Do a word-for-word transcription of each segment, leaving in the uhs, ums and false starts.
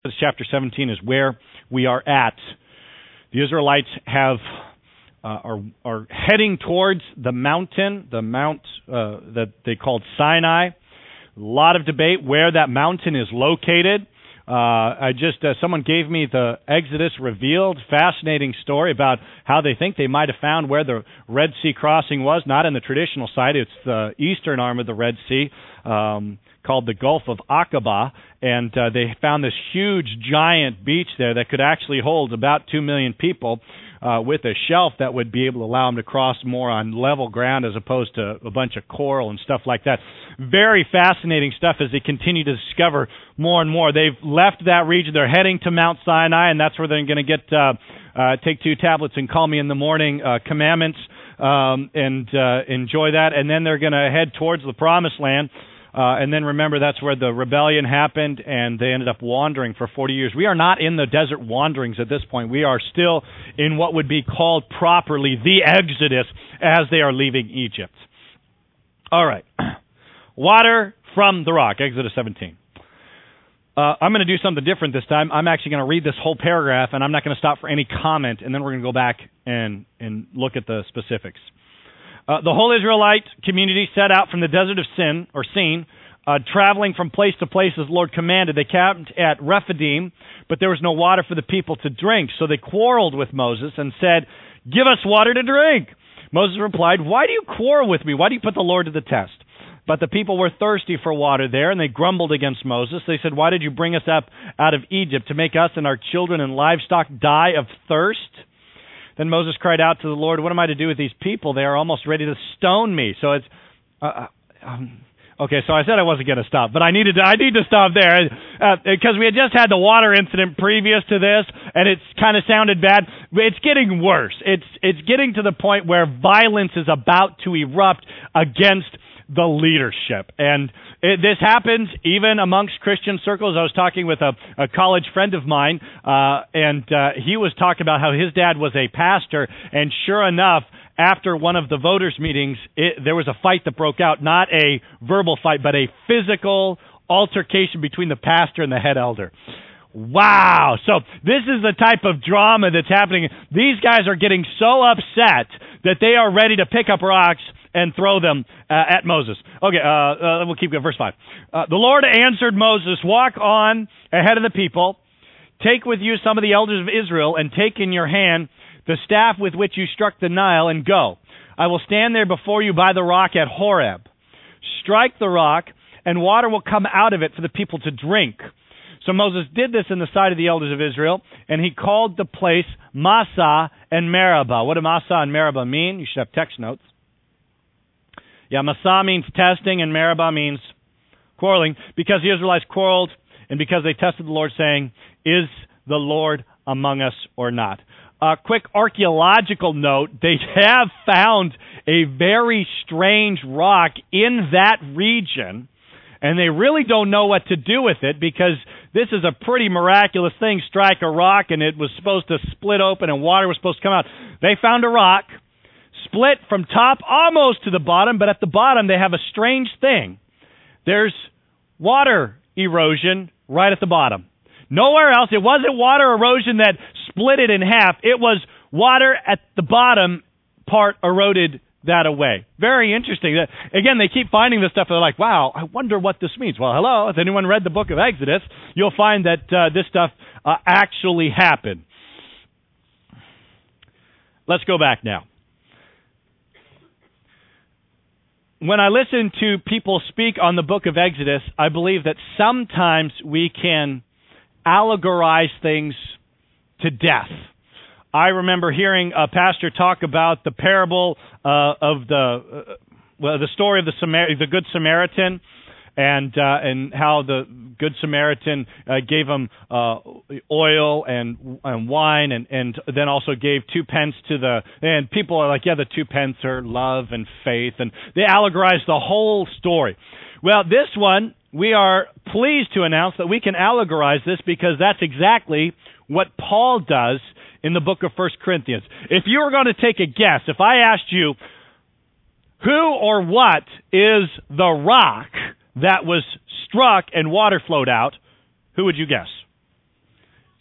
Chapter seventeen is where we are at. The Israelites have uh, are are heading towards the mountain, the mount uh, that they called Sinai. A lot of debate where that mountain is located. Uh, I just uh, someone gave me the Exodus Revealed fascinating story about how they think they might have found where the Red Sea crossing was. Not in the traditional site; it's the eastern arm of the Red Sea. Um, called the Gulf of Aqaba, and uh, they found this huge, giant beach there that could actually hold about two million people uh, with a shelf that would be able to allow them to cross more on level ground as opposed to a bunch of coral and stuff like that. Very fascinating stuff as they continue to discover more and more. They've left that region. They're heading to Mount Sinai, and that's where they're going to get uh, uh, take two tablets and call me in the morning uh, commandments um, and uh, enjoy that. And then they're going to head towards the Promised Land. Uh, and then remember, that's where the rebellion happened, and they ended up wandering for forty years. We are not in the desert wanderings at this point. We are still in what would be called properly the Exodus as they are leaving Egypt. All right. Water from the rock, Exodus seventeen. Uh, I'm going to do something different this time. I'm actually going to read this whole paragraph, and I'm not going to stop for any comment, and then we're going to go back and, and look at the specifics. Uh, the whole Israelite community set out from the desert of Sin, or Sin, uh, traveling from place to place as the Lord commanded. They camped at Rephidim, but there was no water for the people to drink. So they quarreled with Moses and said, "Give us water to drink." Moses replied, "Why do you quarrel with me? Why do you put the Lord to the test?" But the people were thirsty for water there, and they grumbled against Moses. They said, "Why did you bring us up out of Egypt to make us and our children and livestock die of thirst?" Then Moses cried out to the Lord, "What am I to do with these people? They are almost ready to stone me." So it's uh, um, okay. So I said I wasn't going to stop, but I needed to. I need to stop there because uh, we had just had the water incident previous to this, and it's kind of sounded bad. It's getting worse. It's it's getting to the point where violence is about to erupt against the leadership. And it, this happens even amongst Christian circles. I was talking with a, a college friend of mine, uh, and uh, he was talking about how his dad was a pastor, and sure enough, after one of the voters' meetings, it, there was a fight that broke out, not a verbal fight, but a physical altercation between the pastor and the head elder. Wow. So this is the type of drama that's happening. These guys are getting so upset that they are ready to pick up rocks and throw them uh, at Moses. Okay, uh, uh, we'll keep going. Verse five. Uh, the Lord answered Moses, "Walk on ahead of the people. Take with you some of the elders of Israel, and take in your hand the staff with which you struck the Nile, and go. I will stand there before you by the rock at Horeb. Strike the rock, and water will come out of it for the people to drink." So Moses did this in the sight of the elders of Israel, and he called the place Massah and Meribah. What do Massah and Meribah mean? You should have text notes. Yeah, Massah means testing, and Meribah means quarreling, because the Israelites quarreled, and because they tested the Lord, saying, "Is the Lord among us or not?" A quick archaeological note, they have found a very strange rock in that region, and they really don't know what to do with it, because this is a pretty miraculous thing. Strike a rock, and it was supposed to split open, and water was supposed to come out. They found a rock, split from top almost to the bottom, but at the bottom they have a strange thing. There's water erosion right at the bottom. Nowhere else. It wasn't water erosion that split it in half. It was water at the bottom part eroded that away. Very interesting. Again, they keep finding this stuff, and they're like, wow, I wonder what this means. Well, hello, if anyone read the book of Exodus, you'll find that uh, this stuff uh, actually happened. Let's go back now. When I listen to people speak on the book of Exodus, I believe that sometimes we can allegorize things to death. I remember hearing a pastor talk about the parable uh, of the uh, well, the story of the Samar- the Good Samaritan, and uh, and how the Good Samaritan uh, gave him uh, oil and and wine, and, and then also gave two pence to the, and people are like, yeah, the two pence are love and faith, and they allegorize the whole story. Well, this one, we are pleased to announce that we can allegorize this, because that's exactly what Paul does in the book of First Corinthians. If you were going to take a guess, if I asked you, who or what is the rock that was struck and water flowed out, who would you guess?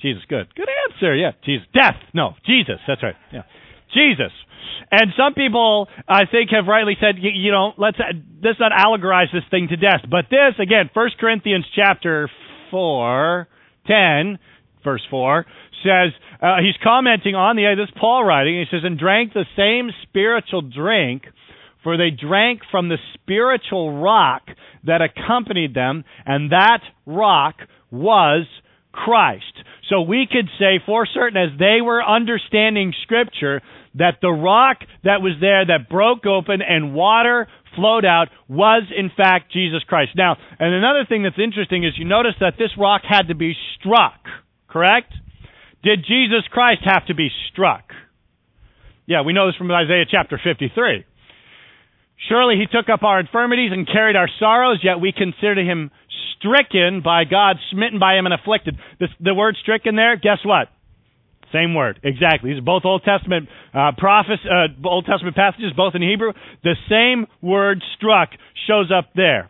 Jesus, good. Good answer, yeah. Jesus. Death, no. Jesus, that's right. Yeah. Jesus. And some people, I think, have rightly said, you, you know, let's, let's not allegorize this thing to death. But this, again, First Corinthians chapter four, ten, verse four, says, uh, he's commenting on the, this is Paul writing, he says, and drank the same spiritual drink, for they drank from the spiritual rock that accompanied them, and that rock was Christ. So we could say for certain, as they were understanding Scripture, that the rock that was there that broke open and water flowed out was in fact Jesus Christ. Now, and another thing that's interesting is you notice that this rock had to be struck, correct? Did Jesus Christ have to be struck? Yeah, we know this from Isaiah chapter fifty-three. Surely he took up our infirmities and carried our sorrows, yet we consider him stricken by God, smitten by him and afflicted. This, the word stricken there, guess what? Same word, exactly. These are both Old Testament uh, prophets, uh, Old Testament passages, both in Hebrew. The same word struck shows up there.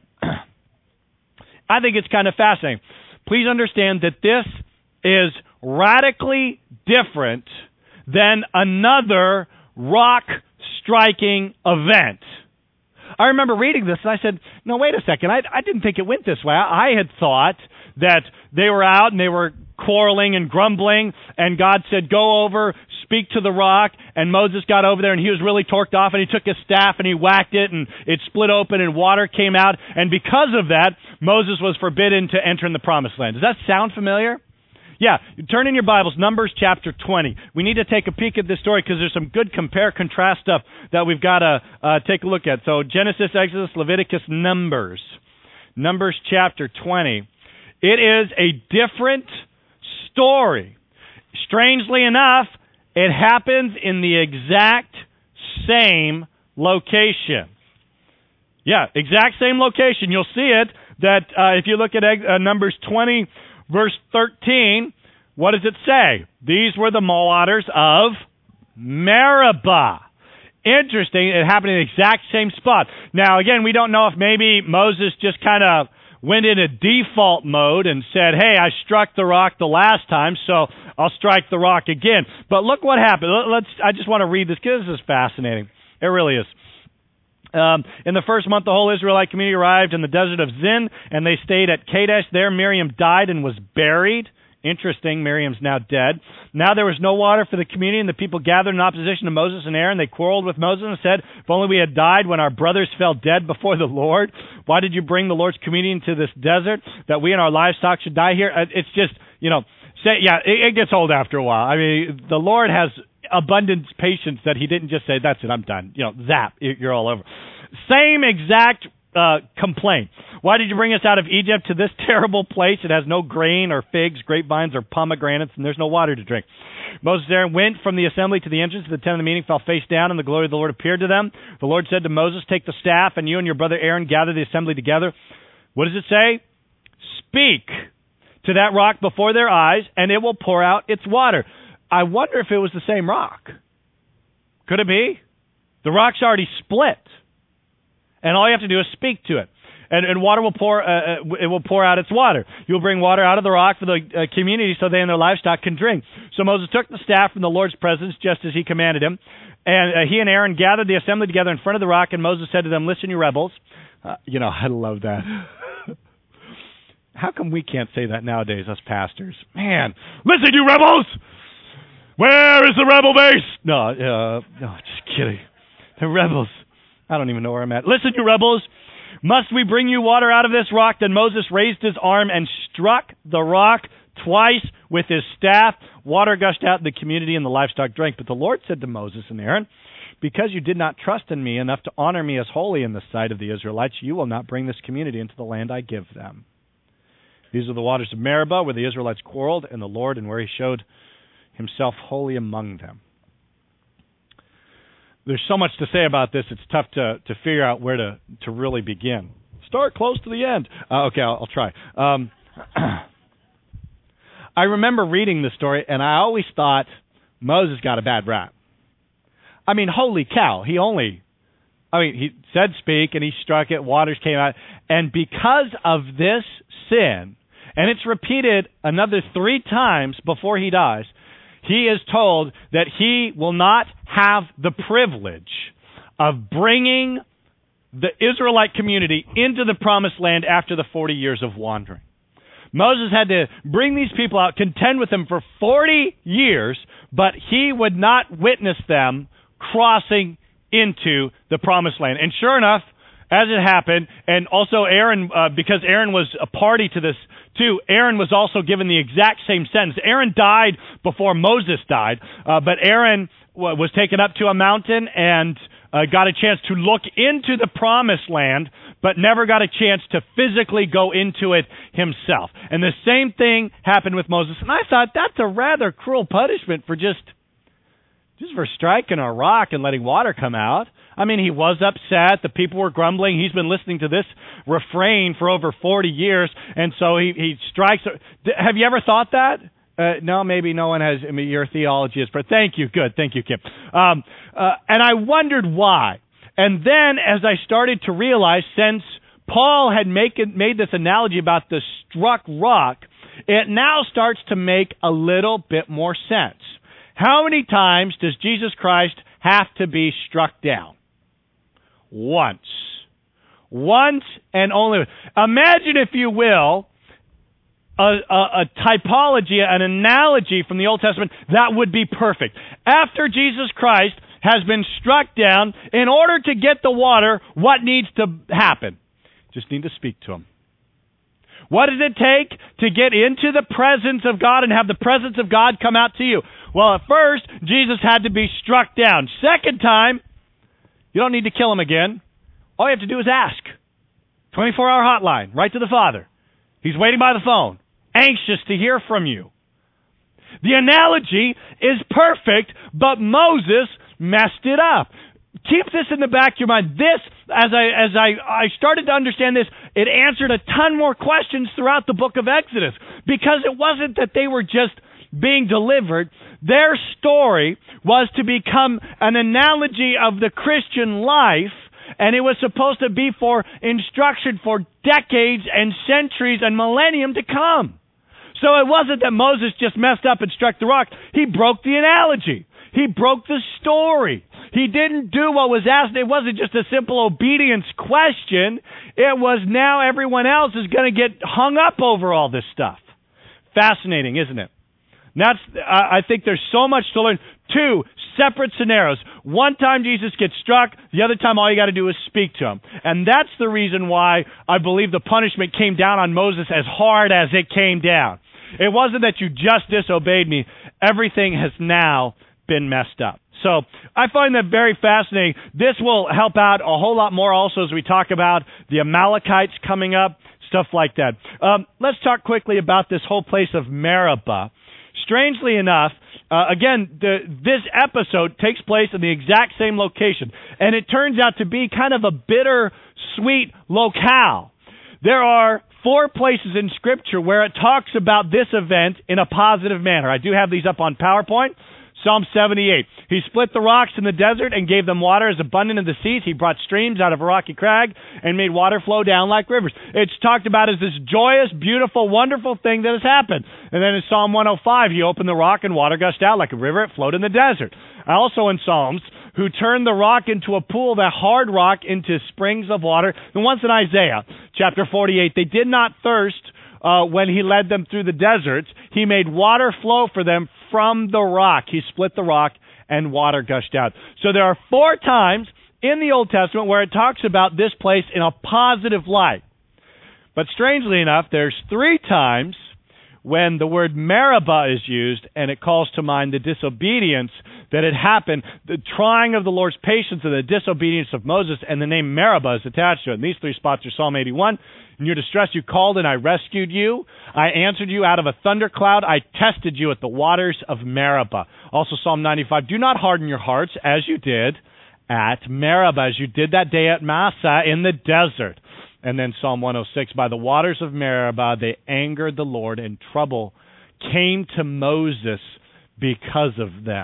I think it's kind of fascinating. Please understand that this is radically different than another rock-striking event. I remember reading this, and I said, no, wait a second. I, I didn't think it went this way. I, I had thought that they were out and they were quarreling and grumbling, and God said, go over, speak to the rock, and Moses got over there, and he was really torqued off, and he took his staff, and he whacked it, and it split open, and water came out, and because of that, Moses was forbidden to enter in the promised land. Does that sound familiar? Yeah, turn in your Bibles, Numbers chapter twenty. We need to take a peek at this story because there's some good compare-contrast stuff that we've got to uh, take a look at. So Genesis, Exodus, Leviticus, Numbers. Numbers chapter twenty. It is a different story. Strangely enough, it happens in the exact same location. Yeah, exact same location. You'll see it that uh, if you look at uh, Numbers twenty, verse thirteen, what does it say? These were the marauders of Meribah. Interesting. It happened in the exact same spot. Now, again, we don't know if maybe Moses just kind of went in a default mode and said, hey, I struck the rock the last time, so I'll strike the rock again. But look what happened. Let's. I just want to read this because this is fascinating. It really is. Um, in the first month, the whole Israelite community arrived in the desert of Zin, and they stayed at Kadesh. There, Miriam died and was buried. Interesting, Miriam's now dead. Now there was no water for the community, and the people gathered in opposition to Moses and Aaron. They quarreled with Moses and said, if only we had died when our brothers fell dead before the Lord. Why did you bring the Lord's community into this desert, that we and our livestock should die here? It's just, you know, say, yeah, it, it gets old after a while. I mean, the Lord has abundant patience that he didn't just say, that's it, I'm done. You know, zap, you're all over. Same exact uh, complaint. Why did you bring us out of Egypt to this terrible place? It has no grain or figs, grapevines, or pomegranates, and there's no water to drink. Moses and Aaron went from the assembly to the entrance of the tent of the meeting, fell face down, and the glory of the Lord appeared to them. The Lord said to Moses, take the staff, and you and your brother Aaron gather the assembly together. What does it say? Speak to that rock before their eyes, and it will pour out its water. I wonder if it was the same rock. Could it be? The rock's already split, and all you have to do is speak to it. And, and water will pour, uh, it will pour out its water. You'll bring water out of the rock for the uh, community so they and their livestock can drink. So Moses took the staff from the Lord's presence just as he commanded him. And uh, he and Aaron gathered the assembly together in front of the rock, and Moses said to them, listen, you rebels. Uh, you know, I love that. How come we can't say that nowadays, us pastors? Man, listen, you rebels! Where is the rebel base? No, uh, no, just kidding. The rebels. I don't even know where I'm at. Listen, you rebels. Must we bring you water out of this rock? Then Moses raised his arm and struck the rock twice with his staff. Water gushed out in the community and the livestock drank. But the Lord said to Moses and Aaron, because you did not trust in me enough to honor me as holy in the sight of the Israelites, you will not bring this community into the land I give them. These are the waters of Meribah, where the Israelites quarreled, and the Lord, and where he showed himself holy among them. There's so much to say about this, it's tough to, to figure out where to, to really begin. Start close to the end. Uh, okay, I'll, I'll try. Um, I remember reading this story, and I always thought Moses got a bad rap. I mean, holy cow, he only, I mean, he said speak, and he struck it, waters came out, and because of this sin, And it's repeated another three times before he dies. He is told that he will not have the privilege of bringing the Israelite community into the promised land after the forty years of wandering. Moses had to bring these people out, contend with them for forty years, but he would not witness them crossing into the promised land. And sure enough, as it happened, and also Aaron, uh, because Aaron was a party to this too, Aaron was also given the exact same sentence. Aaron died before Moses died, uh, but Aaron w- was taken up to a mountain and uh, got a chance to look into the promised land, but never got a chance to physically go into it himself. And the same thing happened with Moses. And I thought that's a rather cruel punishment for just, just for striking a rock and letting water come out. I mean, he was upset. The people were grumbling. He's been listening to this refrain for over forty years, and so he, he strikes. Have you ever thought that? Uh, no, maybe no one has. I mean, your theology is, but thank you. Good. Thank you, Kim. Um, uh, and I wondered why. And then as I started to realize, since Paul had make it, made this analogy about the struck rock, it now starts to make a little bit more sense. How many times does Jesus Christ have to be struck down? Once. Once and only. Imagine, if you will, a, a, a typology, an analogy from the Old Testament that would be perfect. After Jesus Christ has been struck down, in order to get the water, what needs to happen? Just need to speak to him. What does it take to get into the presence of God and have the presence of God come out to you? Well, at first, Jesus had to be struck down. Second time, you don't need to kill him again. All you have to do is ask. twenty-four hour hotline, right to the Father. He's waiting by the phone, anxious to hear from you. The analogy is perfect, but Moses messed it up. Keep this in the back of your mind. This, as I as I, I started to understand this, it answered a ton more questions throughout the book of Exodus, because it wasn't that they were just being delivered. Their story was to become an analogy of the Christian life, and it was supposed to be for instruction for decades and centuries and millennium to come. So it wasn't that Moses just messed up and struck the rock. He broke the analogy. He broke the story. He didn't do what was asked. It wasn't just a simple obedience question. It was now everyone else is going to get hung up over all this stuff. Fascinating, isn't it? That's, I think there's so much to learn. Two separate scenarios. One time Jesus gets struck. The other time all you got to do is speak to him. And that's the reason why I believe the punishment came down on Moses as hard as it came down. It wasn't that you just disobeyed me. Everything has now been messed up. So I find that very fascinating. This will help out a whole lot more also as we talk about the Amalekites coming up, stuff like that. Um, let's talk quickly about this whole place of Meribah. Strangely enough, uh, again, the, this episode takes place in the exact same location, and it turns out to be kind of a bitter-sweet locale. There are four places in Scripture where it talks about this event in a positive manner. I do have these up on PowerPoint. Psalm seventy-eight. He split the rocks in the desert and gave them water as abundant as the seas. He brought streams out of a rocky crag and made water flow down like rivers. It's talked about as this joyous, beautiful, wonderful thing that has happened. And then in Psalm one oh five, he opened the rock and water gushed out like a river. It flowed in the desert. Also in Psalms, who turned the rock into a pool, that hard rock into springs of water. And once in Isaiah, chapter forty-eight, they did not thirst Uh, when he led them through the deserts. He made water flow for them from the rock. He split the rock and water gushed out. So there are four times in the Old Testament where it talks about this place in a positive light. But strangely enough, there's three times when the word Meribah is used, and it calls to mind the disobedience that had happened, the trying of the Lord's patience and the disobedience of Moses, and the name Meribah is attached to it. And these three spots are Psalm eighty-one. In your distress you called, and I rescued you. I answered you out of a thundercloud. I tested you at the waters of Meribah. Also Psalm ninety-five. Do not harden your hearts as you did at Meribah, as you did that day at Massah in the desert. And then Psalm one oh six, by the waters of Meribah, they angered the Lord, and trouble came to Moses because of them.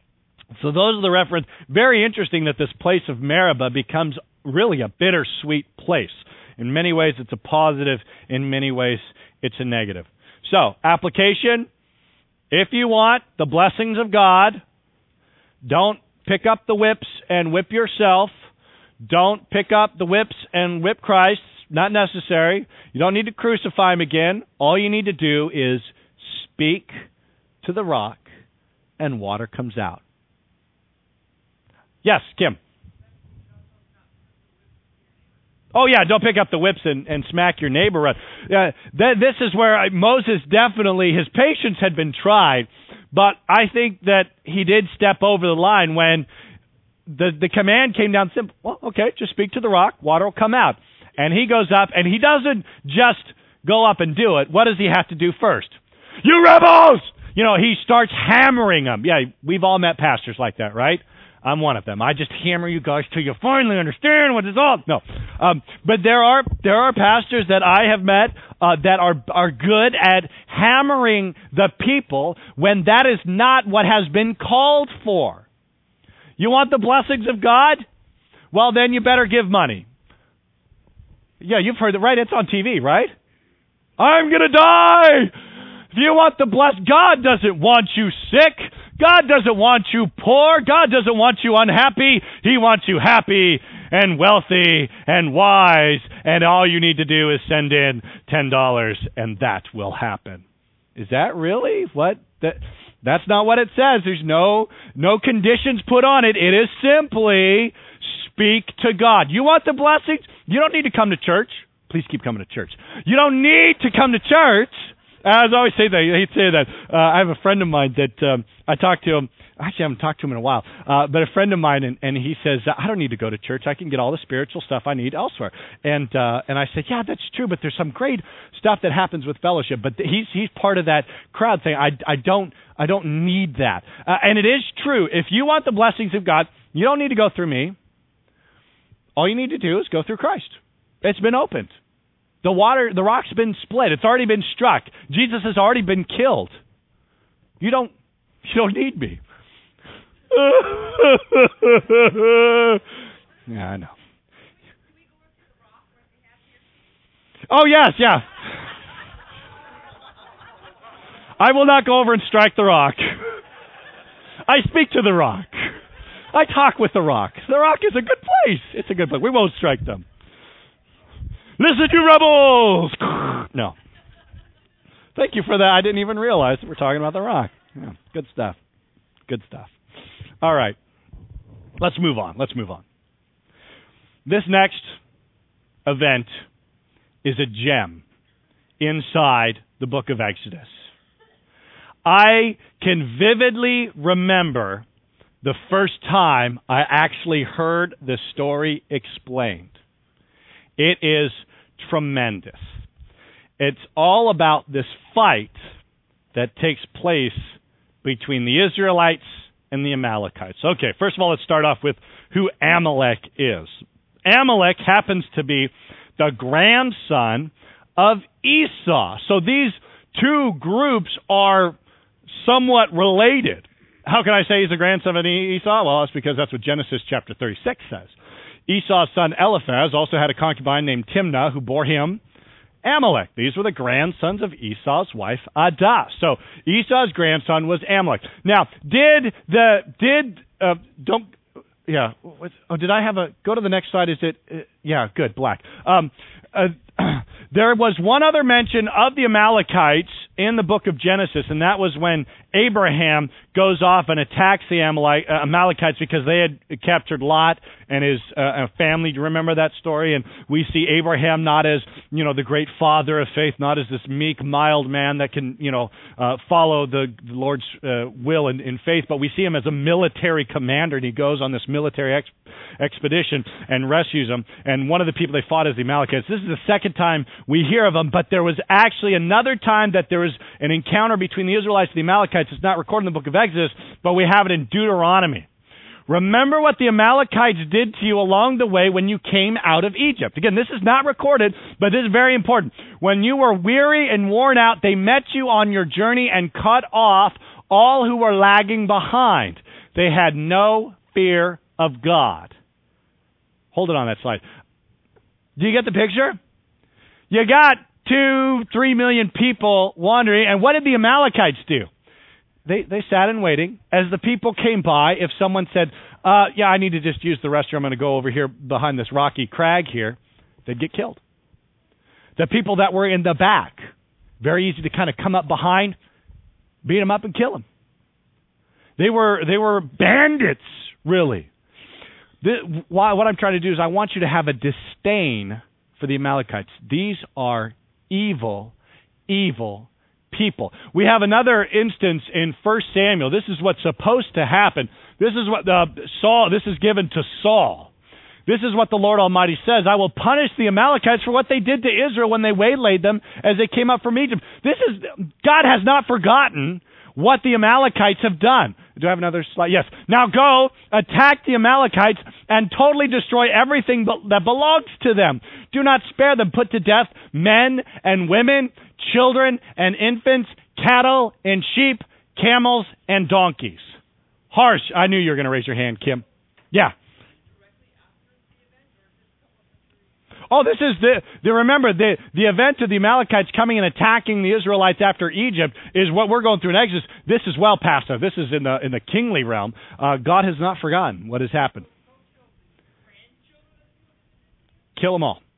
So those are the references. Very interesting that this place of Meribah becomes really a bittersweet place. In many ways, it's a positive. In many ways, it's a negative. So, application, if you want the blessings of God, don't pick up the whips and whip yourself. Don't pick up the whips and whip Christ. Not necessary. You don't need to crucify him again. All you need to do is speak to the rock and water comes out. Yes, Kim. Oh, yeah, don't pick up the whips and, and smack your neighbor. Uh, th- this is where I, Moses definitely, his patience had been tried, but I think that he did step over the line when the, the command came down simple. Well, okay, just speak to the rock, water will come out. And he goes up, and he doesn't just go up and do it. What does he have to do first? You rebels! You know, he starts hammering them. Yeah, we've all met pastors like that, right? I'm one of them. I just hammer you guys till you finally understand what it's all. No, um, but there are there are pastors that I have met uh, that are are good at hammering the people when that is not what has been called for. You want the blessings of God? Well, then you better give money. Yeah, you've heard it, right? It's on T V, right? I'm gonna die. If you want the blessed, God doesn't want you sick. God doesn't want you poor. God doesn't want you unhappy. He wants you happy and wealthy and wise. And all you need to do is send in ten dollars and that will happen. Is that really what? That, that's not what it says. There's no, no conditions put on it. It is simply speak to God. You want the blessings? You don't need to come to church. Please keep coming to church. You don't need to come to church. As I always say that, I hate to say that. Uh, I have a friend of mine that um, I talked to him. Actually, I haven't talked to him in a while. Uh, but a friend of mine, and, and he says, I don't need to go to church. I can get all the spiritual stuff I need elsewhere. And uh, and I said, yeah, that's true, but there's some great stuff that happens with fellowship. But he's he's part of that crowd saying, I, I don't I don't need that. Uh, and it is true. If you want the blessings of God, you don't need to go through me. All you need to do is go through Christ. It's been opened. The water, the rock's been split. It's already been struck. Jesus has already been killed. You don't, you don't need me. Yeah, I know. Oh, yes, yeah. I will not go over and strike the rock. I speak to the rock. I talk with the rock. The rock is a good place. It's a good place. We won't strike them. Listen, you rebels! No. Thank you for that. I didn't even realize that we're talking about the rock. Yeah, good stuff. Good stuff. All right. Let's move on. Let's move on. This next event is a gem inside the book of Exodus. I can vividly remember the first time I actually heard the story explained. It is tremendous. It's all about this fight that takes place between the Israelites and the Amalekites. Okay, first of all, let's start off with who Amalek is. Amalek happens to be the grandson of Esau. So these two groups are somewhat related. How can I say he's a grandson of Esau? Well, that's because that's what Genesis chapter thirty-six says. Esau's son Eliphaz also had a concubine named Timnah who bore him Amalek. These were the grandsons of Esau's wife Adah. So Esau's grandson was Amalek. Now, did the did uh, don't yeah? What, oh, did I have a go to the next slide? Is it uh, yeah? Good, black. Um, uh, there was one other mention of the Amalekites in the book of Genesis, and that was when Abraham goes off and attacks the Amalek, uh, Amalekites because they had captured Lot and his uh, family. Do you remember that story? And we see Abraham not as, you know, the great father of faith, not as this meek, mild man that can, you know, uh, follow the, the Lord's uh, will in, in faith, but we see him as a military commander, and he goes on this military ex- expedition and rescues them. And one of the people they fought is the Amalekites. This is the second time we hear of them, but there was actually another time that there was an encounter between the Israelites and the Amalekites. It's not recorded in the book of Exodus, but we have it in Deuteronomy. Remember what the Amalekites did to you along the way when you came out of Egypt. Again, this is not recorded, but this is very important. When you were weary and worn out, they met you on your journey and cut off all who were lagging behind. They had no fear of God. Hold it on that slide. Do you get the picture? You got two, three million people wandering. And what did the Amalekites do? They they sat in waiting. As the people came by, if someone said, uh, yeah, I need to just use the restroom, I'm going to go over here behind this rocky crag here, they'd get killed. The people that were in the back, very easy to kind of come up behind, beat them up and kill them. They were they were bandits, really. The, why, what I'm trying to do is I want you to have a disdain for the Amalekites. These are evil, evil people. We have another instance in First Samuel. This is what's supposed to happen. This is what the Saul. This is given to Saul. This is what the Lord Almighty says. I will punish the Amalekites for what they did to Israel when they waylaid them as they came up from Egypt. This is God has not forgotten what the Amalekites have done. Do I have another slide? Yes. Now go, attack the Amalekites, and totally destroy everything that belongs to them. Do not spare them. Put to death men and women, children and infants, cattle and sheep, camels and donkeys. Harsh. I knew you were going to raise your hand, Kim. Yeah. Oh, this is the, the remember, the, the event of the Amalekites coming and attacking the Israelites after Egypt is what we're going through in Exodus. This is well past that. This is in the in the kingly realm. Uh, God has not forgotten what has happened. Kill them all.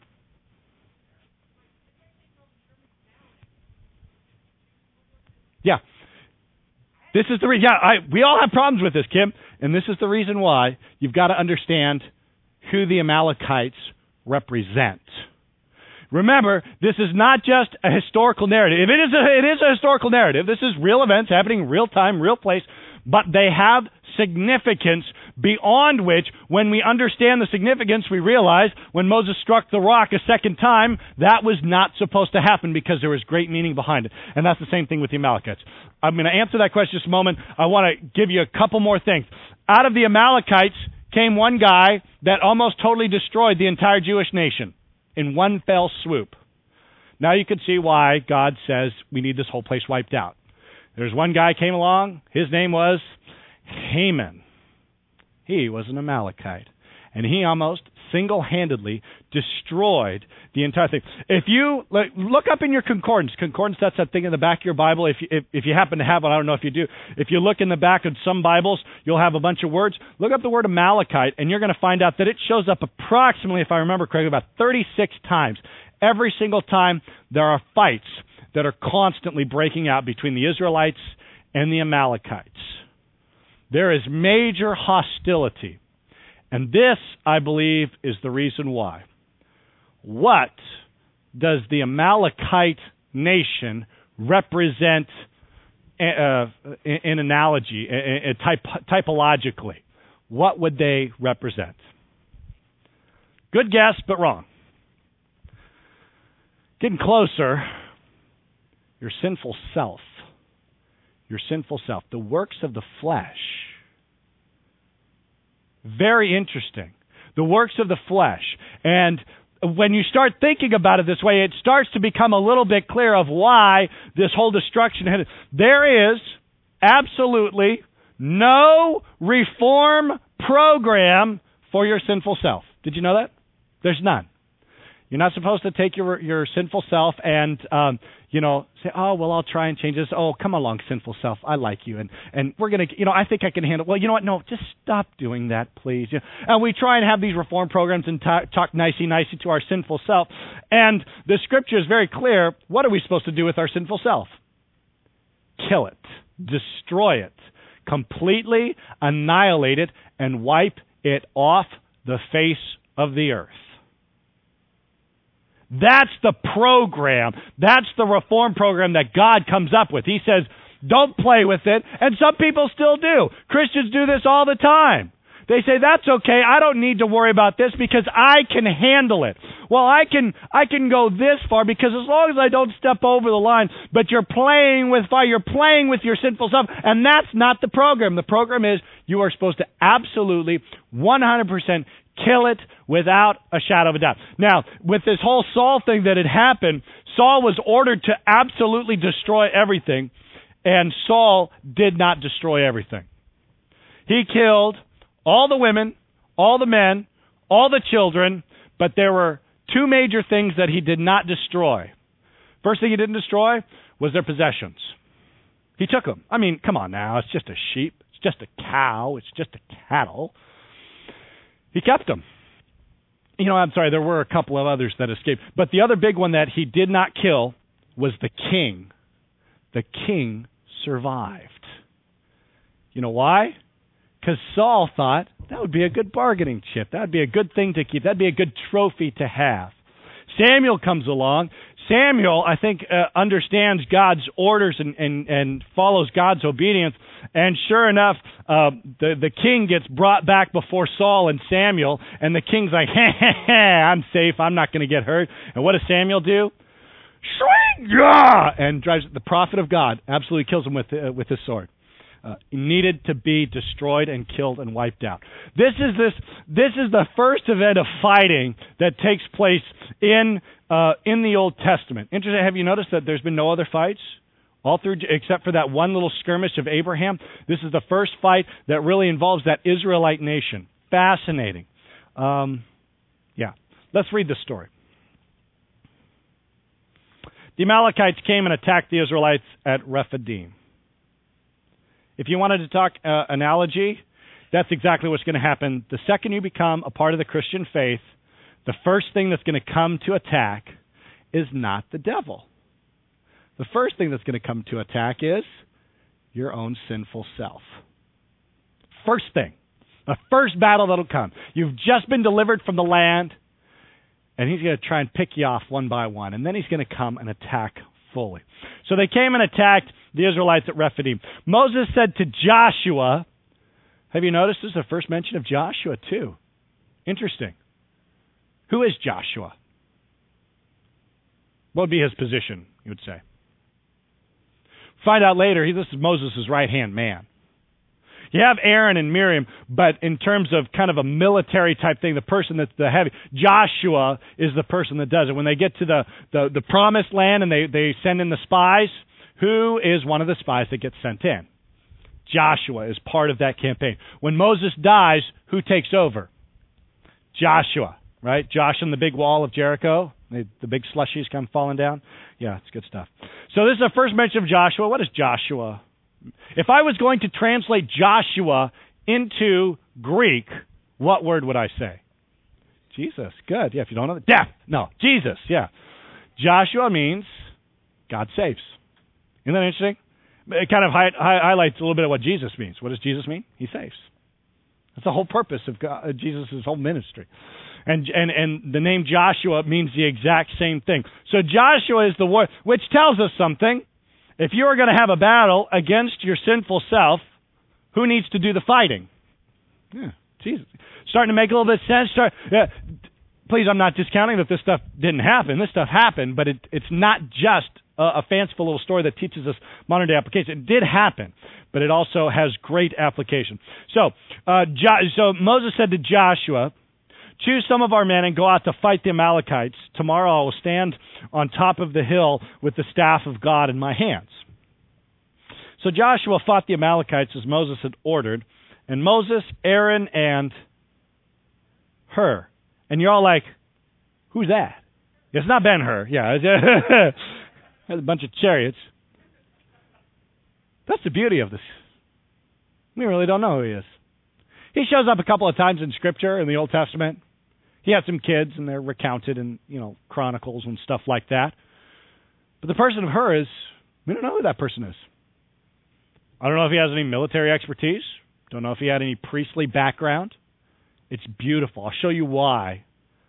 Yeah. This is the reason. Yeah, I, we all have problems with this, Kim. And this is the reason why you've got to understand who the Amalekites represent. Remember, this is not just a historical narrative. It is a, it is a historical narrative. This is real events happening in real time, real place, but they have significance beyond which, when we understand the significance, we realize when Moses struck the rock a second time, that was not supposed to happen because there was great meaning behind it. And that's the same thing with the Amalekites. I'm going to answer that question in just a moment. I want to give you a couple more things. Out of the Amalekites came one guy that almost totally destroyed the entire Jewish nation in one fell swoop. Now you can see why God says we need this whole place wiped out. There's one guy came along. His name was Haman. He was an Amalekite. And he almost single-handedly destroyed the entire thing. If you look, look up in your concordance, concordance, that's that thing in the back of your Bible. If you, if, if you happen to have it, I don't know if you do. If you look in the back of some Bibles, you'll have a bunch of words. Look up the word Amalekite, and you're going to find out that it shows up approximately, if I remember correctly, about thirty-six times. Every single time there are fights that are constantly breaking out between the Israelites and the Amalekites. There is major hostility. And this, I believe, is the reason why. What does the Amalekite nation represent uh, in analogy, uh, type, typologically? What would they represent? Good guess, but wrong. Getting closer, your sinful self. Your sinful self. The works of the flesh. Very interesting. The works of the flesh. And when you start thinking about it this way, it starts to become a little bit clear of why this whole destruction had. There is absolutely no reform program for your sinful self. Did you know that? There's none. You're not supposed to take your your sinful self and, um, you know, say, oh, well, I'll try and change this. Oh, come along, sinful self. I like you. And, and we're going to, you know, I think I can handle it. Well, you know what? No, just stop doing that, please. You know, and we try and have these reform programs and talk, talk nicey-nicey to our sinful self. And the scripture is very clear. What are we supposed to do with our sinful self? Kill it. Destroy it. Completely annihilate it and wipe it off the face of the earth. That's the program. That's the reform program that God comes up with. He says, don't play with it. And some people still do. Christians do this all the time. They say, that's okay. I don't need to worry about this because I can handle it. Well, I can I can go this far because as long as I don't step over the line, but you're playing with fire, you're playing with your sinful self, and that's not the program. The program is you are supposed to absolutely one hundred percent kill it without a shadow of a doubt. Now, with this whole Saul thing that had happened, Saul was ordered to absolutely destroy everything, and Saul did not destroy everything. He killed all the women, all the men, all the children, but there were two major things that he did not destroy. First thing he didn't destroy was their possessions. He took them. I mean, come on now. It's just a sheep. It's just a cow. It's just a cattle. He kept them. You know, I'm sorry, there were a couple of others that escaped. But the other big one that he did not kill was the king. The king survived. You know why? Because Saul thought that would be a good bargaining chip. That would be a good thing to keep. That would be a good trophy to have. Samuel comes along. Samuel, I think, uh, understands God's orders and, and, and follows God's obedience. And sure enough, uh, the, the king gets brought back before Saul and Samuel. And the king's like, ha, ha, ha, I'm safe. I'm not going to get hurt. And what does Samuel do? Swing! And drives the prophet of God, absolutely kills him with, uh, with his sword. Uh, needed to be destroyed and killed and wiped out. This is this. This is the first event of fighting that takes place in uh, in the Old Testament. Interesting. Have you noticed that there's been no other fights all through, except for that one little skirmish of Abraham? This is the first fight that really involves that Israelite nation. Fascinating. Um, yeah. Let's read the story. The Amalekites came and attacked the Israelites at Rephidim. If you wanted to talk uh, analogy, that's exactly what's going to happen. The second you become a part of the Christian faith, the first thing that's going to come to attack is not the devil. The first thing that's going to come to attack is your own sinful self. First thing. The first battle that'll come. You've just been delivered from the land, and he's going to try and pick you off one by one, and then he's going to come and attack fully. So they came and attacked the Israelites at Rephidim. Moses said to Joshua, have you noticed this is the first mention of Joshua too? Interesting. Who is Joshua? What would be his position, you would say? Find out later, he, this is Moses' right-hand man. You have Aaron and Miriam, but in terms of kind of a military type thing, the person that's the heavy, Joshua is the person that does it. When they get to the, the, the promised land and they, they send in the spies, who is one of the spies that gets sent in? Joshua is part of that campaign. When Moses dies, who takes over? Joshua, right? Josh on the big wall of Jericho, the, the big slushies come falling down. Yeah, it's good stuff. So this is the first mention of Joshua. What is Joshua? If I was going to translate Joshua into Greek, what word would I say? Jesus. Good. Yeah, if you don't know that. Death. No, Jesus. Yeah. Joshua means God saves. Isn't that interesting? It kind of hi- hi- highlights a little bit of what Jesus means. What does Jesus mean? He saves. That's the whole purpose of God, uh, Jesus' whole ministry. And, and, and the name Joshua means the exact same thing. So Joshua is the word, which tells us something. If you are going to have a battle against your sinful self, who needs to do the fighting? Yeah, Jesus. Starting to make a little bit of sense. Start, yeah, please, I'm not discounting that this stuff didn't happen. This stuff happened, but it, it's not just a, a fanciful little story that teaches us modern-day application. It did happen, but it also has great application. So, uh, jo- so Moses said to Joshua, choose some of our men and go out to fight the Amalekites. Tomorrow I will stand on top of the hill with the staff of God in my hands. So Joshua fought the Amalekites as Moses had ordered, and Moses, Aaron, and Hur. And you're all like, who's that? It's not Ben-Hur. Yeah, there's a bunch of chariots. That's the beauty of this. We really don't know who he is. He shows up a couple of times in Scripture in the Old Testament. He had some kids, and they're recounted in, you know, Chronicles and stuff like that. But the person of Hur is, we don't know who that person is. I don't know if he has any military expertise. Don't know if he had any priestly background. It's beautiful. I'll show you why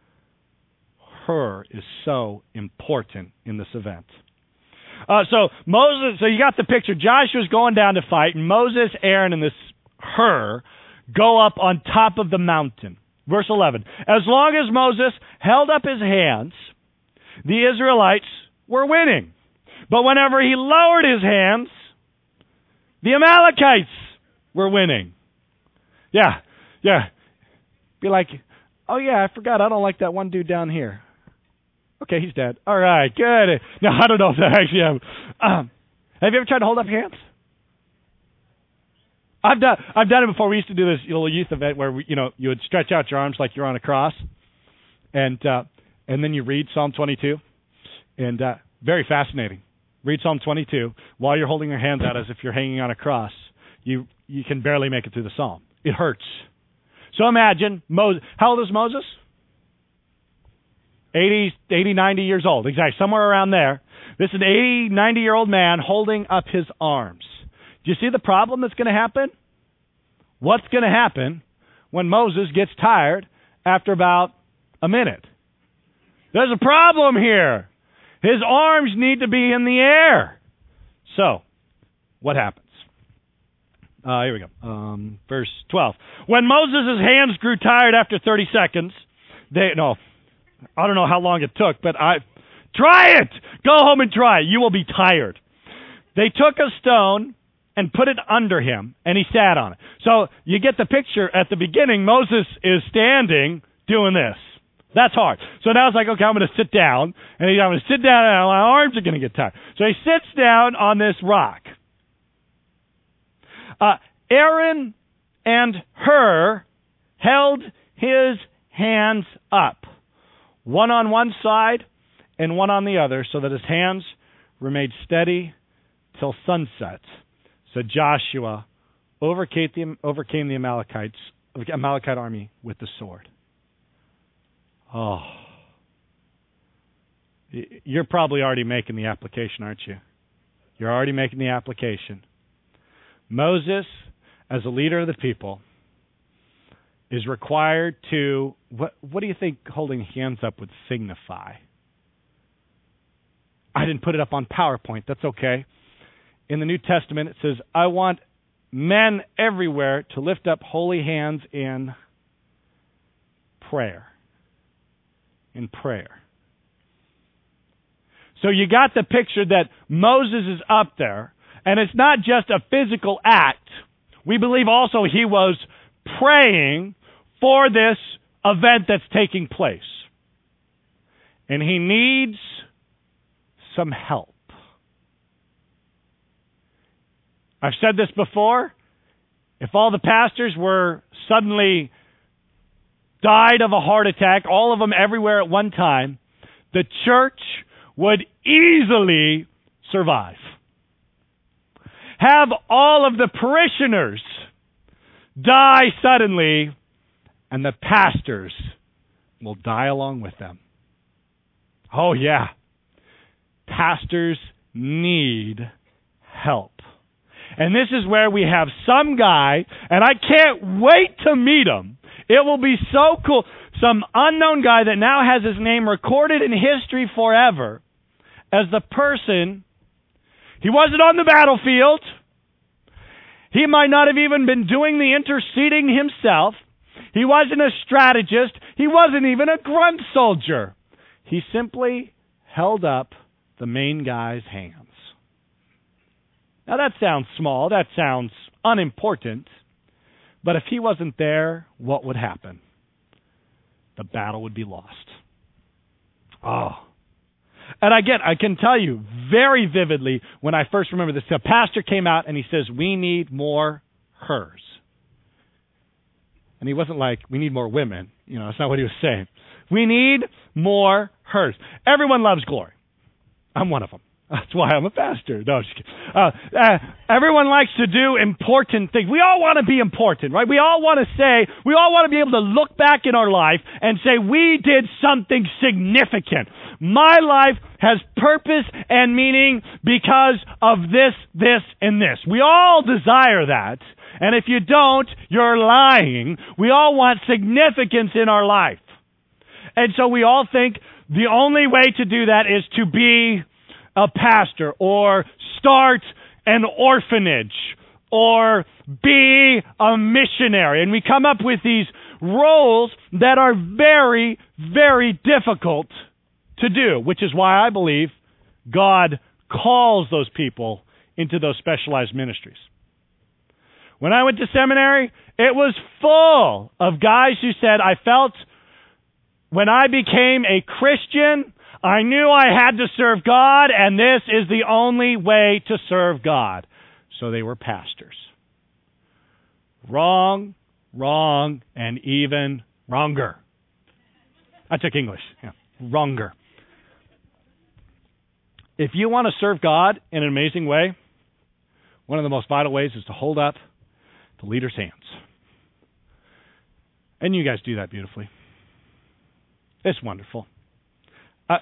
Hur is so important in this event. Uh, so Moses, so you got the picture. Joshua's going down to fight, and Moses, Aaron, and this Hur go up on top of the mountain. Verse eleven. As long as Moses held up his hands, the Israelites were winning. But whenever he lowered his hands, the Amalekites were winning. Yeah, yeah. Be like, oh yeah, I forgot. I don't like that one dude down here. Okay, he's dead. All right, good. Now, I don't know if that actually happened. Um, have you ever tried to hold up your hands? I've done I've done it before. We used to do this little youth event where we, you know, you would stretch out your arms like you're on a cross, and uh, and then you read Psalm twenty-two, and uh, Very fascinating. Read Psalm twenty-two while you're holding your hands out as if you're hanging on a cross. You you can barely make it through the psalm. It hurts. So imagine, Moses. How old is Moses? eighty, eighty, ninety years old. Exactly, somewhere around there. This is an eighty, ninety-year-old man holding up his arms. Do you see the problem that's going to happen? What's going to happen when Moses gets tired after about a minute? There's a problem here. His arms need to be in the air. So, what happens? Uh, here we go. Um, verse twelve. When Moses' hands grew tired after thirty seconds, they, no, I don't know how long it took, but I, try it! Go home and try it. You will be tired. They took a stone and put it under him, and he sat on it. So, you get the picture at the beginning. Moses is standing doing this. That's hard. So now it's like, okay, I'm going to sit down, and I'm going to sit down, and my arms are going to get tired. So he sits down on this rock. Uh, Aaron and Hur held his hands up, one on one side and one on the other, so that his hands remained steady till sunset. So Joshua overcame the, overcame the Amalekites, the Amalekite army with the sword. Oh, you're probably already making the application, aren't you? You're already making the application. Moses, as a leader of the people, is required to, what, what do you think holding hands up would signify? I didn't put it up on PowerPoint. That's okay. In the New Testament, it says, I want men everywhere to lift up holy hands in prayer. In prayer. So you got the picture that Moses is up there, and it's not just a physical act. We believe also he was praying for this event that's taking place. And he needs some help. I've said this before. If all the pastors were suddenly died of a heart attack, all of them everywhere at one time, the church would easily survive. Have all of the parishioners die suddenly, and the pastors will die along with them. Oh, yeah. Pastors need help. And this is where we have some guy, and I can't wait to meet him. It will be so cool. Some unknown guy that now has his name recorded in history forever as the person. He wasn't on the battlefield. He might not have even been doing the interceding himself. He wasn't a strategist. He wasn't even a grunt soldier. He simply held up the main guy's hands. Now that sounds small. That sounds unimportant. But if he wasn't there, what would happen? The battle would be lost. Oh. And again, I can tell you very vividly when I first remember this. The pastor came out and he says, we need more hers. And he wasn't like, we need more women. You know, that's not what he was saying. We need more hers. Everyone loves glory. I'm one of them. That's why I'm a pastor. No, just kidding. Uh, uh, everyone likes to do important things. We all want to be important, right? We all want to say, we all want to be able to look back in our life and say, we did something significant. My life has purpose and meaning because of this, this, and this. We all desire that. And if you don't, you're lying. We all want significance in our life. And so we all think the only way to do that is to be a pastor, or start an orphanage, or be a missionary. And we come up with these roles that are very, very difficult to do, which is why I believe God calls those people into those specialized ministries. When I went to seminary, it was full of guys who said, I felt when I became a Christian, I knew I had to serve God, and this is the only way to serve God. So they were pastors. Wrong, wrong, and even wronger. I took English. Yeah. Wronger. If you want to serve God in an amazing way, one of the most vital ways is to hold up the leader's hands. And you guys do that beautifully. It's wonderful. I,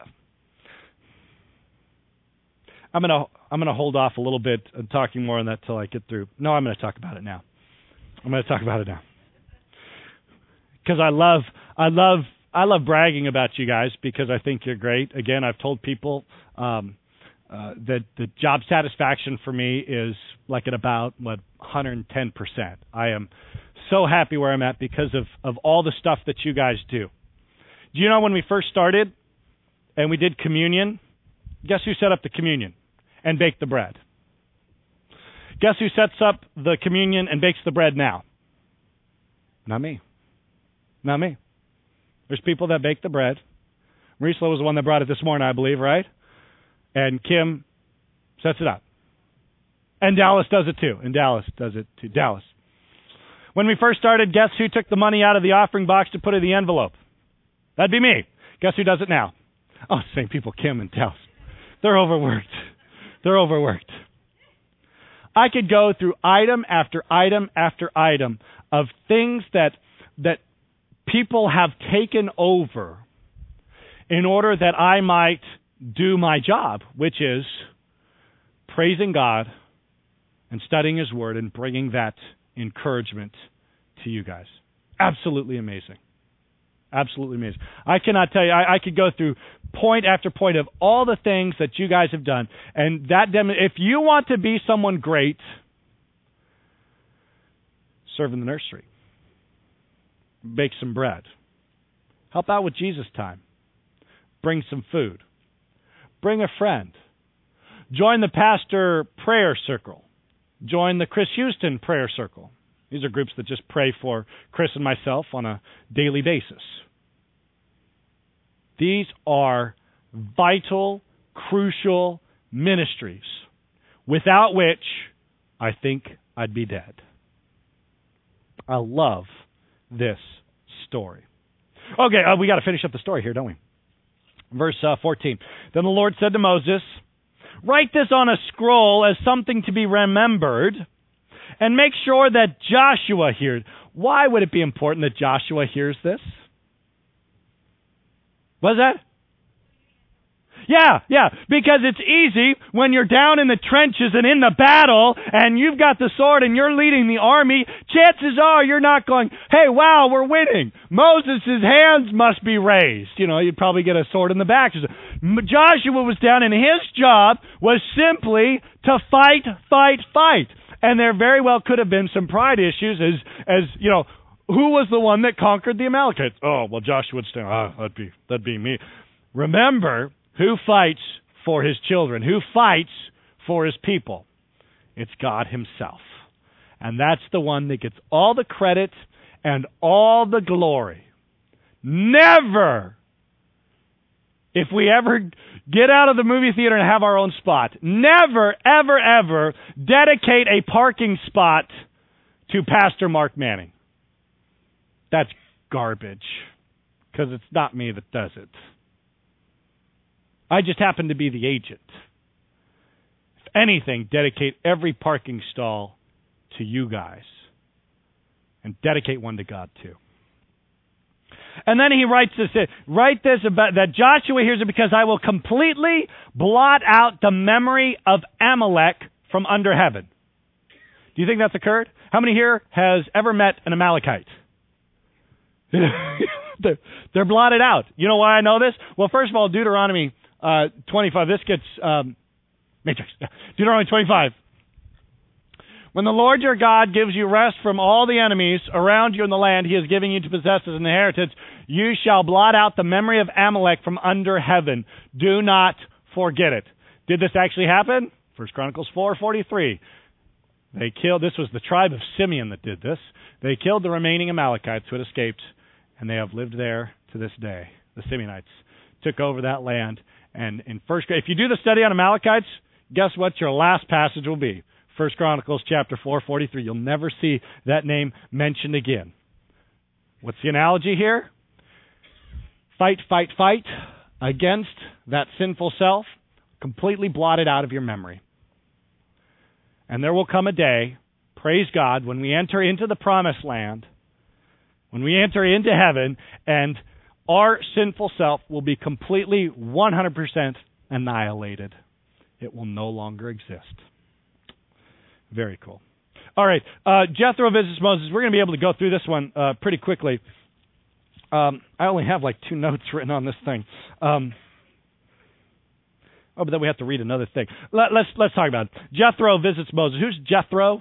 I'm gonna I'm gonna hold off a little bit and talking more on that till I get through. No, I'm gonna talk about it now. I'm gonna talk about it now because I love I love I love bragging about you guys because I think you're great. Again, I've told people um, uh, that the job satisfaction for me is like at about what one hundred ten percent. I am so happy where I'm at because of of all the stuff that you guys do. Do you know when we first started and we did communion? Guess who set up the communion and baked the bread? Guess who sets up the communion and bakes the bread now? Not me. Not me. There's people that bake the bread. Marisla was the one that brought it this morning, I believe, right? And Kim sets it up. And Dallas does it too. And Dallas does it too. Dallas. When we first started, guess who took the money out of the offering box to put in the envelope? That'd be me. Guess who does it now? Oh, same people, Kim and Dallas. They're overworked. They're overworked. I could go through item after item after item of things that that people have taken over in order that I might do my job, which is praising God and studying His Word and bringing that encouragement to you guys. Absolutely amazing. Absolutely amazing. I cannot tell you, I, I could go through point after point of all the things that you guys have done. And that dem- if you want to be someone great, serve in the nursery. Bake some bread. Help out with Jesus time. Bring some food. Bring a friend. Join the pastor prayer circle. Join the Chris Houston prayer circle. These are groups that just pray for Chris and myself on a daily basis. These are vital, crucial ministries, without which I think I'd be dead. I love this story. Okay, uh, we got to finish up the story here, don't we? Verse uh, fourteen. Then the Lord said to Moses, "Write this on a scroll as something to be remembered, and make sure that Joshua hears." Why would it be important that Joshua hears this? What's that? Yeah, yeah, because it's easy when you're down in the trenches and in the battle and you've got the sword and you're leading the army, chances are you're not going, "Hey, wow, we're winning. Moses' hands must be raised." You know, you'd probably get a sword in the back. Joshua was down and his job was simply to fight, fight, fight. And there very well could have been some pride issues as, as you know, who was the one that conquered the Amalekites? Oh, well, Joshua would stand. Ah, that'd be, that'd be me. Remember, who fights for his children? Who fights for his people? It's God Himself. And that's the one that gets all the credit and all the glory. Never, if we ever get out of the movie theater and have our own spot, never, ever, ever dedicate a parking spot to Pastor Mark Manning. That's garbage, because it's not me that does it. I just happen to be the agent. If anything, dedicate every parking stall to you guys, and dedicate one to God too. And then he writes this, write this about that Joshua hears it, because I will completely blot out the memory of Amalek from under heaven. Do you think that's occurred? How many here has ever met an Amalekite? they're, they're blotted out. You know why I know this? Well, first of all, Deuteronomy uh, twenty-five. This gets um, Matrix. Deuteronomy twenty-five. When the Lord your God gives you rest from all the enemies around you in the land He is giving you to possess as an inheritance, you shall blot out the memory of Amalek from under heaven. Do not forget it. Did this actually happen? First Chronicles four forty-three. They killed, this was the tribe of Simeon that did this. They killed the remaining Amalekites who had escaped, and they have lived there to this day. The Simeonites took over that land. And in first, if you do the study on Amalekites, guess what your last passage will be? First Chronicles chapter four forty-three. You'll never see that name mentioned again. What's the analogy here? Fight, fight, fight against that sinful self. completely blotted out of your memory. And there will come a day, praise God, when we enter into the promised land, when we enter into heaven, and our sinful self will be completely one hundred percent annihilated. It will no longer exist. Very cool. All right, uh, Jethro visits Moses. We're going to be able to go through this one uh, pretty quickly. Um, I only have like two notes written on this thing. Um, oh, but then we have to read another thing. Let, let's let's talk about it. Jethro visits Moses. Who's Jethro?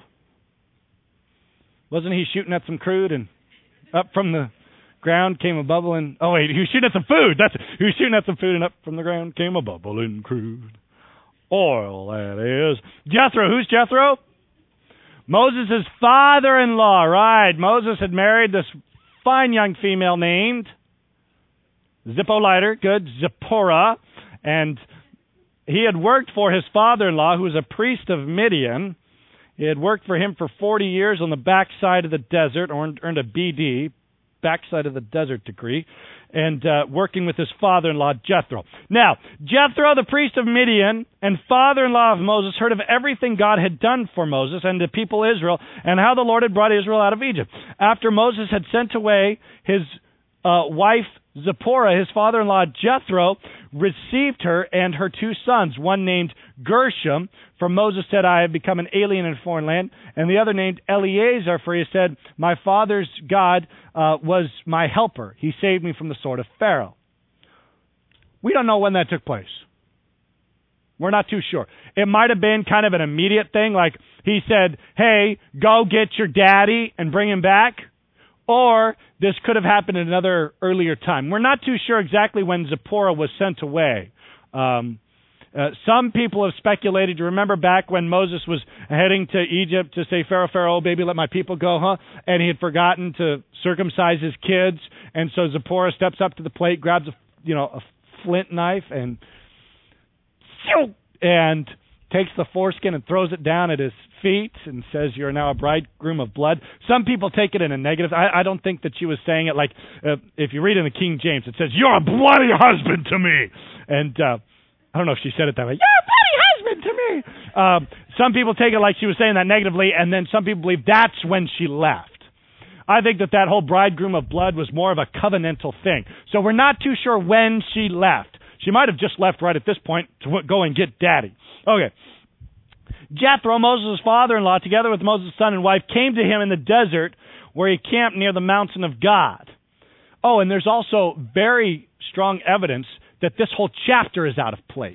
Wasn't he shooting at some crude and up from the ground came a bubbling? Oh wait, he was shooting at some food. That's he was shooting at some food and up from the ground came a bubbling crude oil. That is Jethro. Who's Jethro? Moses' father-in-law, right. Moses had married this fine young female named Zippolyter, good, Zipporah, and he had worked for his father-in-law, who was a priest of Midian. He had worked for him for forty years on the backside of the desert, earned, earned a B D, backside of the desert degree, and uh, working with his father-in-law, Jethro. Now, Jethro, the priest of Midian and father-in-law of Moses, heard of everything God had done for Moses and the people of Israel, and how the Lord had brought Israel out of Egypt. After Moses had sent away his uh, wife, Zipporah, his father-in-law, Jethro, received her and her two sons, one named Gershom, for Moses said, I have become an alien in a foreign land, and the other named Eleazar, for he said, my father's God uh, was my helper. He saved me from the sword of Pharaoh. We don't know when that took place. We're not too sure. It might have been kind of an immediate thing, like he said, hey, go get your daddy and bring him back. Or this could have happened at another earlier time. We're not too sure exactly when Zipporah was sent away. Um, uh, some people have speculated. You remember back when Moses was heading to Egypt to say, Pharaoh, Pharaoh, oh, baby, let my people go, huh? And he had forgotten to circumcise his kids. And so Zipporah steps up to the plate, grabs a, you know, a flint knife, and and takes the foreskin and throws it down at his feet and says, you're now a bridegroom of blood. Some people take it in a negative. I, I don't think that she was saying it like, uh, if you read in the King James, it says, you're a bloody husband to me. And uh, I don't know if she said it that way. You're a bloody husband to me. Um, some people take it like she was saying that negatively, and then some people believe that's when she left. I think that that whole bridegroom of blood was more of a covenantal thing. So we're not too sure when she left. She might have just left right at this point to go and get daddy. Okay. Jethro, Moses' father-in-law, together with Moses' son and wife, came to him in the desert where he camped near the mountain of God. Oh, and there's also very strong evidence that this whole chapter is out of place.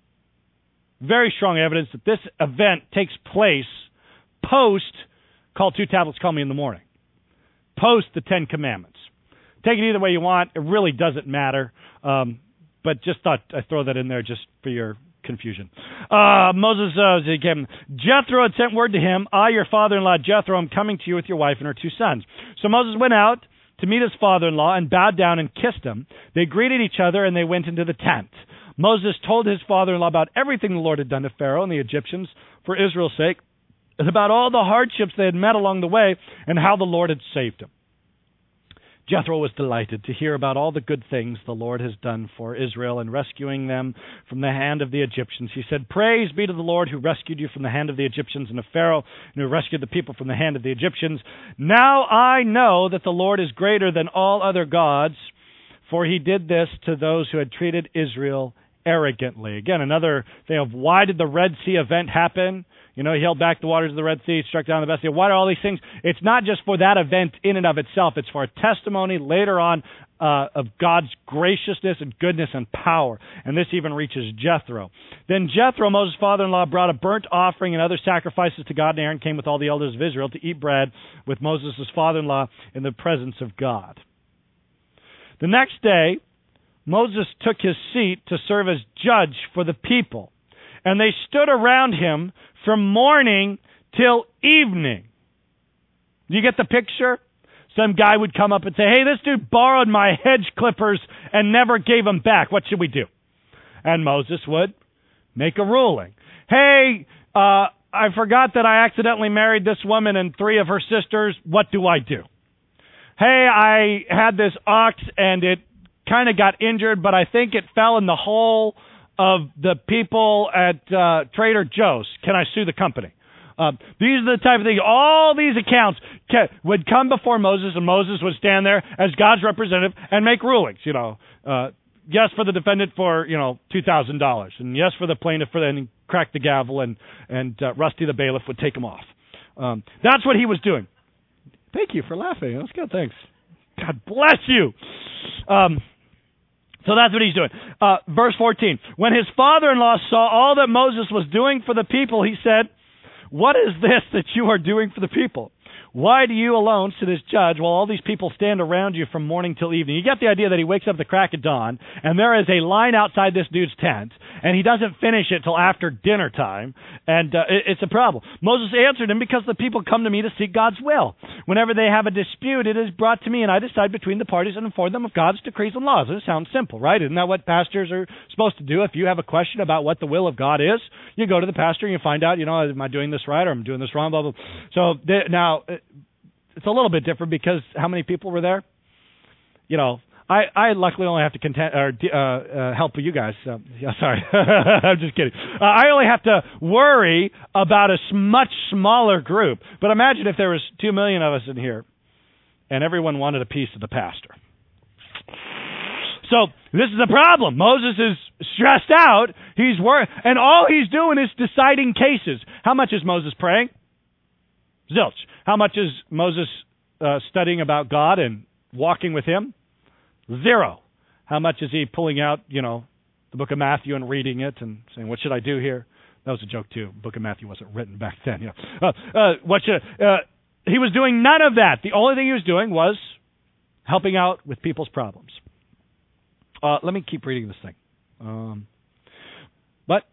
Very strong evidence that this event takes place post, call two tablets, call me in the morning. Post the Ten Commandments. Take it either way you want. It really doesn't matter. Um, but just thought I'd throw that in there just for your confusion. Uh, Moses uh, came. Jethro had sent word to him, I, your father-in-law Jethro, am coming to you with your wife and her two sons. So Moses went out to meet his father-in-law and bowed down and kissed him. They greeted each other and they went into the tent. Moses told his father-in-law about everything the Lord had done to Pharaoh and the Egyptians for Israel's sake, and about all the hardships they had met along the way and how the Lord had saved him. Jethro was delighted to hear about all the good things the Lord has done for Israel in rescuing them from the hand of the Egyptians. He said, praise be to the Lord who rescued you from the hand of the Egyptians and of Pharaoh, and who rescued the people from the hand of the Egyptians. Now I know that the Lord is greater than all other gods, for he did this to those who had treated Israel arrogantly. Again, another thing of why did the Red Sea event happen? You know, he held back the waters of the Red Sea, struck down the best. Why are all these things? It's not just for that event in and of itself. It's for a testimony later on uh, of God's graciousness and goodness and power. And this even reaches Jethro. Then Jethro, Moses' father-in-law, brought a burnt offering and other sacrifices to God, and Aaron came with all the elders of Israel to eat bread with Moses' father-in-law in the presence of God. The next day, Moses took his seat to serve as judge for the people, and they stood around him from morning till evening. Do you get the picture? Some guy would come up and say, hey, this dude borrowed my hedge clippers and never gave them back. What should we do? And Moses would make a ruling. Hey, uh, I forgot that I accidentally married this woman and three of her sisters. What do I do? Hey, I had this ox and it kind of got injured, but I think it fell in the hole of the people at uh, Trader Joe's can I sue the company? Uh, these are the type of things. All these accounts ca- would come before Moses, and Moses would stand there as God's representative and make rulings. You know, uh, yes for the defendant for you know two thousand dollars, and yes for the plaintiff for then crack the gavel, and and uh, Rusty the bailiff would take him off. Um, that's what he was doing. Thank you for laughing. That's good. Thanks. God bless you. Um, so that's what he's doing. Uh, verse fourteen. When his father-in-law saw all that Moses was doing for the people, he said, "What is this that you are doing for the people? Why do you alone sit as judge while all these people stand around you from morning till evening?" You get the idea that he wakes up at the crack of dawn, and there is a line outside this dude's tent, and he doesn't finish it till after dinner time, and uh, it, it's a problem. Moses answered him, "Because the people come to me to seek God's will. Whenever they have a dispute, it is brought to me, and I decide between the parties and inform them of God's decrees and laws." It sounds simple, right? Isn't that what pastors are supposed to do? If you have a question about what the will of God is, you go to the pastor and you find out, you know, am I doing this right or am I doing this wrong, blah, blah, blah. So th- now... it's a little bit different because how many people were there? You know, I, I luckily only have to contend, or uh, uh, help you guys. Uh, yeah, sorry, I'm just kidding. Uh, I only have to worry about a much smaller group. But imagine if there was two million of us in here, and everyone wanted a piece of the pastor. So this is a problem. Moses is stressed out. He's wor- and all he's doing is deciding cases. How much is Moses praying? Zilch. How much is Moses uh, studying about God and walking with him? Zero. How much is he pulling out, you know, the book of Matthew and reading it and saying, what should I do here? That was a joke, too. The book of Matthew wasn't written back then. You know. uh, uh, what should, uh, he was doing none of that. The only thing he was doing was helping out with people's problems. Uh, let me keep reading this thing. Um, but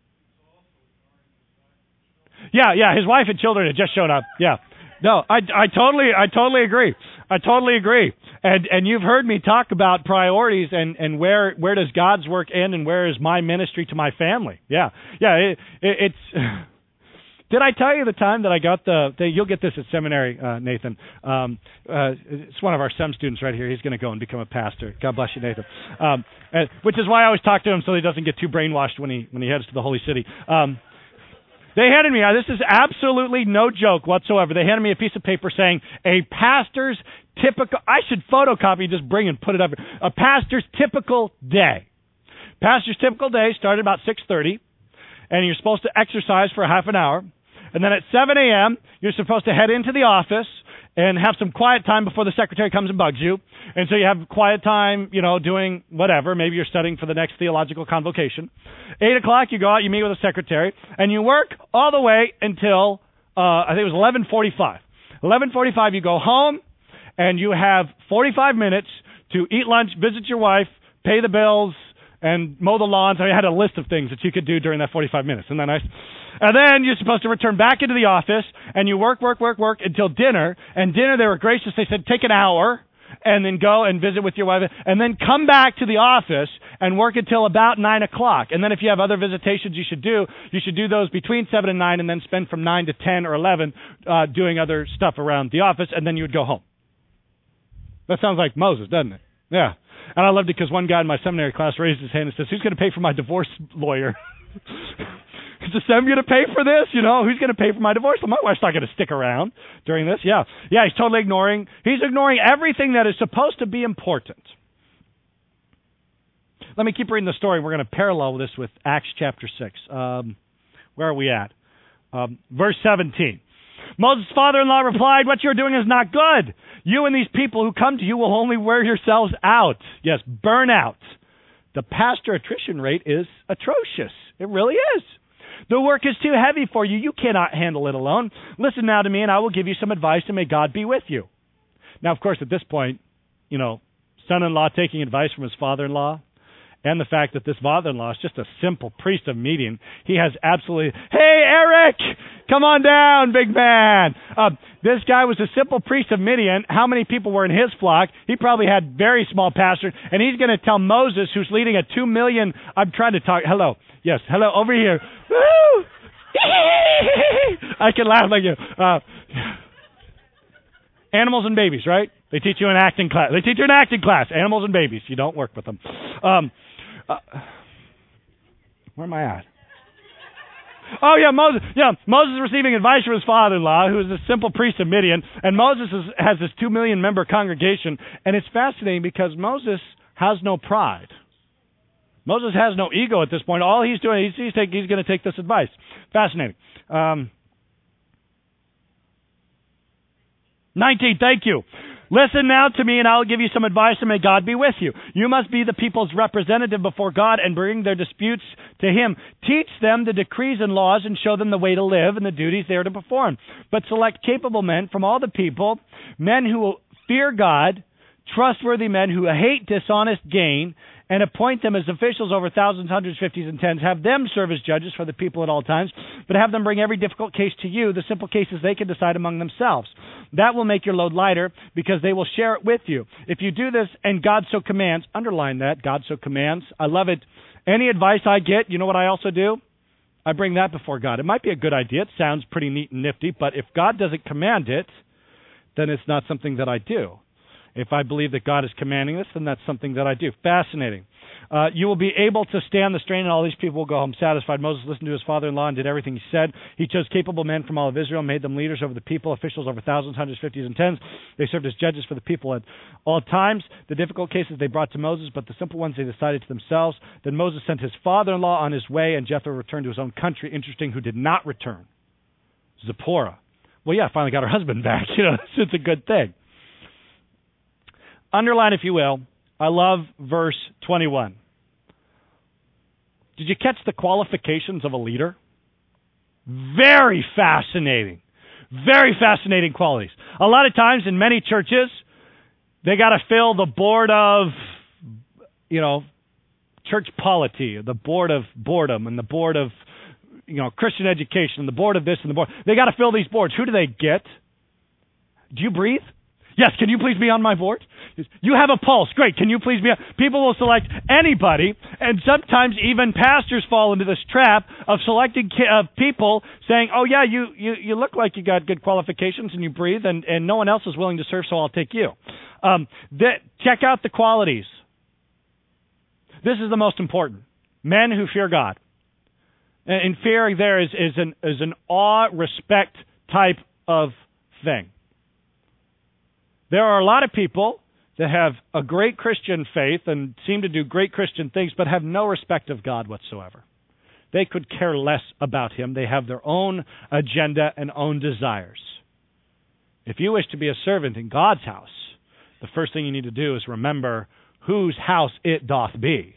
Yeah, yeah, his wife and children had just shown up. Yeah. No, I, I totally I totally agree. I totally agree. And and you've heard me talk about priorities and, and where where does God's work end and where is my ministry to my family. Yeah. Yeah, it, it, it's did I tell you the time that I got the, the you'll get this at seminary, uh, Nathan. Um, uh, it's one of our S E M students right here. He's going to go and become a pastor. God bless you, Nathan. Um, and, which is why I always talk to him so he doesn't get too brainwashed when he when he heads to the Holy City. Um They handed me, this is absolutely no joke whatsoever, they handed me a piece of paper saying, a pastor's typical, I should photocopy, just bring and put it up, a pastor's typical day. Pastor's typical day started about six thirty, and you're supposed to exercise for half an hour, and then at seven a.m., you're supposed to head into the office and have some quiet time before the secretary comes and bugs you. And so you have quiet time, you know, doing whatever. Maybe you're studying for the next theological convocation. Eight o'clock, you go out, you meet with the secretary, and you work all the way until, uh, I think it was eleven forty-five. eleven forty-five, you go home, and you have forty-five minutes to eat lunch, visit your wife, pay the bills, and mow the lawns. I had a list of things that you could do during that forty-five minutes. Isn't that nice? And then you're supposed to return back into the office, and you work, work, work, work until dinner. And dinner, they were gracious. They said, take an hour, and then go and visit with your wife, and then come back to the office and work until about nine o'clock. And then if you have other visitations you should do, you should do those between seven and nine, and then spend from nine to ten or eleven uh, doing other stuff around the office, and then you would go home. That sounds like Moses, doesn't it? Yeah. And I loved it because one guy in my seminary class raised his hand and says, who's going to pay for my divorce lawyer? Is the S E M going to pay for this? You know, who's going to pay for my divorce? Well, my wife's not going to stick around during this. Yeah. Yeah, he's totally ignoring. He's ignoring everything that is supposed to be important. Let me keep reading the story. We're going to parallel this with Acts chapter six. Um, where are we at? Um, verse seventeen. Moses' father-in-law replied, what you're doing is not good. You and these people who come to you will only wear yourselves out. Yes, burn out. The pastor attrition rate is atrocious. It really is. The work is too heavy for you. You cannot handle it alone. Listen now to me, and I will give you some advice, and may God be with you. Now, of course, at this point, you know, son-in-law taking advice from his father-in-law, and the fact that this father-in-law is just a simple priest of Midian. He has absolutely, hey, Eric, come on down, big man. Uh, this guy was a simple priest of Midian. How many people were in his flock? He probably had very small pastors. And he's going to tell Moses, who's leading a two million, I'm trying to talk, hello, yes, hello, over here. Woo! I can laugh like you. Uh, animals and babies, right? They teach you an acting class. They teach you an acting class. Animals and babies. You don't work with them. Um, uh, Where am I at? Oh, yeah, Moses. Yeah, Moses receiving advice from his father-in-law, who is a simple priest of Midian, and Moses is, has this two million member congregation, and it's fascinating because Moses has no pride. Moses has no ego at this point. All he's doing, he's, he's, take, he's going to take this advice. Fascinating. Um, nineteen, thank you. Listen now to me, and I'll give you some advice, and may God be with you. You must be the people's representative before God and bring their disputes to Him. Teach them the decrees and laws and show them the way to live and the duties they are to perform. But select capable men from all the people, men who fear God, trustworthy men who hate dishonest gain, and appoint them as officials over thousands, hundreds, fifties, and tens. Have them serve as judges for the people at all times, but have them bring every difficult case to you, the simple cases they can decide among themselves. That will make your load lighter because they will share it with you. If you do this and God so commands, underline that, God so commands. I love it. Any advice I get, you know what I also do? I bring that before God. It might be a good idea. It sounds pretty neat and nifty, but if God doesn't command it, then it's not something that I do. If I believe that God is commanding this, then that's something that I do. Fascinating. Uh, you will be able to stand the strain, and all these people will go home satisfied. Moses listened to his father-in-law and did everything he said. He chose capable men from all of Israel, made them leaders over the people, officials over thousands, hundreds, fifties, and tens. They served as judges for the people at all times. The difficult cases they brought to Moses, but the simple ones they decided to themselves. Then Moses sent his father-in-law on his way, and Jethro returned to his own country. Interesting, who did not return? Zipporah. Well, yeah, finally got her husband back. You know, it's a good thing. Underline, if you will, I love verse twenty-one. Did you catch the qualifications of a leader? Very fascinating. Very fascinating qualities. A lot of times in many churches, they got to fill the board of, you know, church polity, the board of boredom, and the board of, you know, Christian education, and the board of this and the board. They got to fill these boards. Who do they get? Do you breathe? Yes, can you please be on my board? You have a pulse. Great, can you please be on? People will select anybody, and sometimes even pastors fall into this trap of selecting ki- uh, people saying, oh, yeah, you, you, you look like you got good qualifications and you breathe, and, and no one else is willing to serve, so I'll take you. Um, that, check out the qualities. This is the most important. Men who fear God. And, and fear there is, is, an, is an awe, respect type of thing. There are a lot of people that have a great Christian faith and seem to do great Christian things, but have no respect of God whatsoever. They could care less about Him. They have their own agenda and own desires. If you wish to be a servant in God's house, the first thing you need to do is remember whose house it doth be.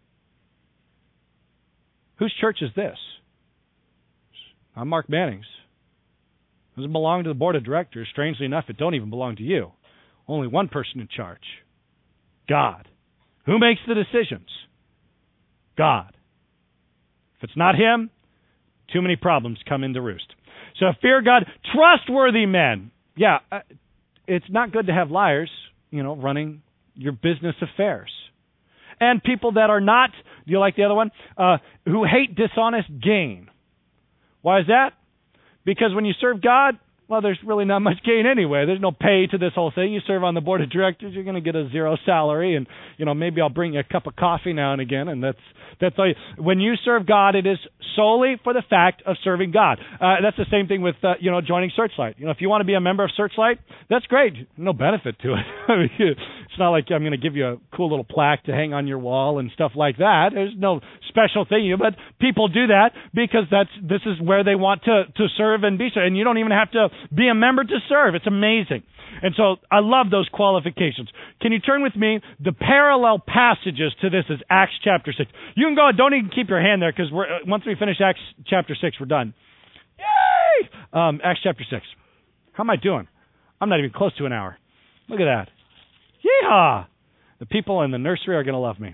Whose church is this? I'm Mark Manning's. It doesn't belong to the board of directors. Strangely enough, it don't even belong to you. Only one person in charge. God. Who makes the decisions? God. If it's not Him, too many problems come into roost. So fear God. Trustworthy men. Yeah, it's not good to have liars, you know, running your business affairs. And people that are not, do you like the other one? Uh, who hate dishonest gain. Why is that? Because when you serve God, well, there's really not much gain anyway. There's no pay to this whole thing. You serve on the board of directors, you're going to get a zero salary, and you know maybe I'll bring you a cup of coffee now and again, and that's that's all. You, when you serve God, it is solely for the fact of serving God. Uh, that's the same thing with uh, you know joining Searchlight. You know, if you want to be a member of Searchlight, that's great. No benefit to it. I mean, it's not like I'm going to give you a cool little plaque to hang on your wall and stuff like that. There's no special thing, but people do that because that's this is where they want to to serve and be served, and you don't even have to be a member to serve. It's amazing. And so I love those qualifications. Can you turn with me? The parallel passages to this is Acts chapter six. You can go, don't even keep your hand there because we're, once we finish Acts chapter six, we're done. Yay! Um, Acts chapter six. How am I doing? I'm not even close to an hour. Look at that. Yeehaw! The people in the nursery are going to love me.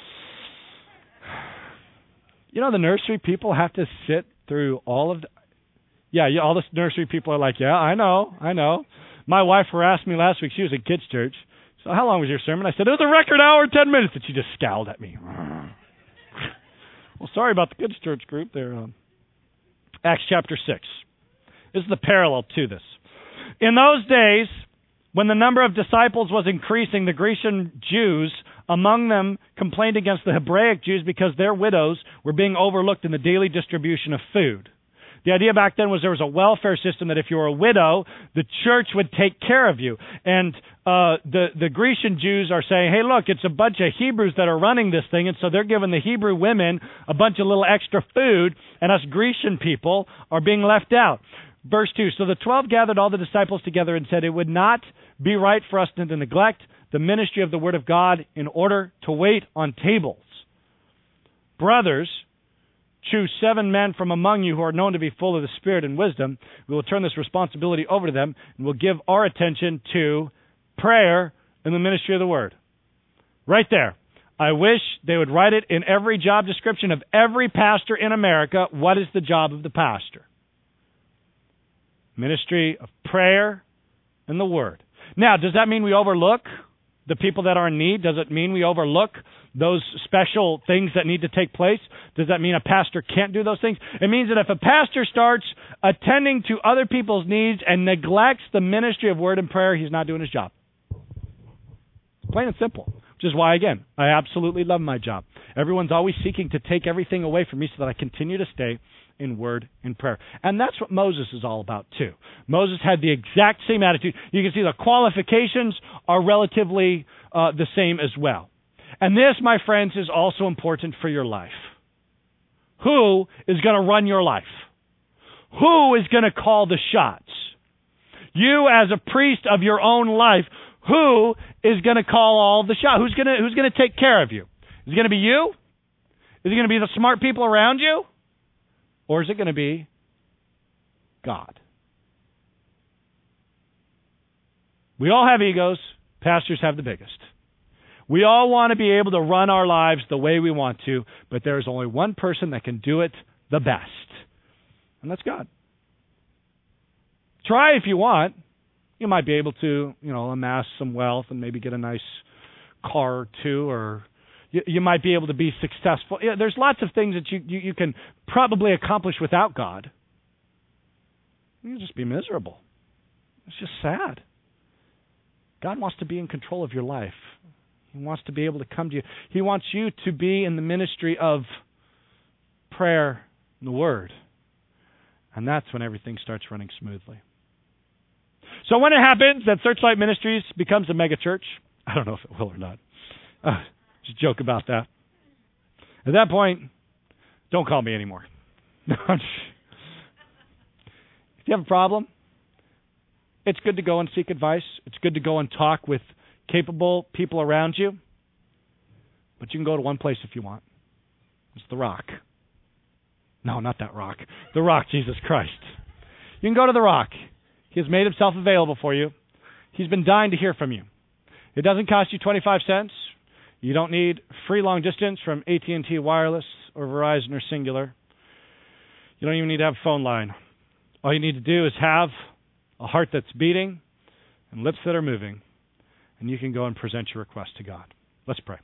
You know, the nursery people have to sit through all of the... Yeah, yeah, all the nursery people are like, yeah, I know, I know. My wife harassed me last week. She was at kids' church. So how long was your sermon? I said, it was a record hour, ten minutes. And she just scowled at me. Well, sorry about the kids' church group there. Um, Acts chapter six. This is the parallel to this. In those days, when the number of disciples was increasing, the Grecian Jews among them complained against the Hebraic Jews because their widows were being overlooked in the daily distribution of food. The idea back then was there was a welfare system that if you were a widow, the church would take care of you. And uh, the, the Grecian Jews are saying, hey, look, it's a bunch of Hebrews that are running this thing, and so they're giving the Hebrew women a bunch of little extra food, and us Grecian people are being left out. Verse two, so the twelve gathered all the disciples together and said, it would not be right for us to neglect the ministry of the Word of God in order to wait on tables. Brothers, choose seven men from among you who are known to be full of the Spirit and wisdom. We will turn this responsibility over to them, and we'll give our attention to prayer and the ministry of the Word. Right there. I wish they would write it in every job description of every pastor in America. What is the job of the pastor? Ministry of prayer and the Word. Now, does that mean we overlook the people that are in need? Does it mean we overlook those special things that need to take place? Does that mean a pastor can't do those things? It means that if a pastor starts attending to other people's needs and neglects the ministry of word and prayer, he's not doing his job. Plain and simple. Which is why, again, I absolutely love my job. Everyone's always seeking to take everything away from me so that I continue to stay in word and prayer. And that's what Moses is all about, too. Moses had the exact same attitude. You can see the qualifications are relatively uh, the same as well. And this, my friends, is also important for your life. Who is going to run your life? Who is going to call the shots? You, as a priest of your own life, who is going to call all the shots? Who's going to who's going to take care of you? Is it going to be you? Is it going to be the smart people around you? Or is it going to be God? We all have egos. Pastors have the biggest. We all want to be able to run our lives the way we want to, but there is only one person that can do it the best, and that's God. Try if you want. You might be able to, you know, amass some wealth and maybe get a nice car or two, or you, you might be able to be successful. Yeah, there's lots of things that you, you, you can probably accomplish without God. You'll just be miserable. It's just sad. God wants to be in control of your life. He wants to be able to come to you. He wants you to be in the ministry of prayer and the Word. And that's when everything starts running smoothly. So when it happens that Searchlight Ministries becomes a mega church, I don't know if it will or not. Uh, just joke about that. At that point, don't call me anymore. If you have a problem, it's good to go and seek advice. It's good to go and talk with capable people around you. But you can go to one place if you want. It's the Rock. No, not that Rock. The Rock, Jesus Christ. You can go to the Rock. He has made himself available for you. He's been dying to hear from you. It doesn't cost you twenty-five cents. You don't need free long distance from A T and T Wireless or Verizon or Singular. You don't even need to have a phone line. All you need to do is have a heart that's beating and lips that are moving, and you can go and present your request to God. Let's pray.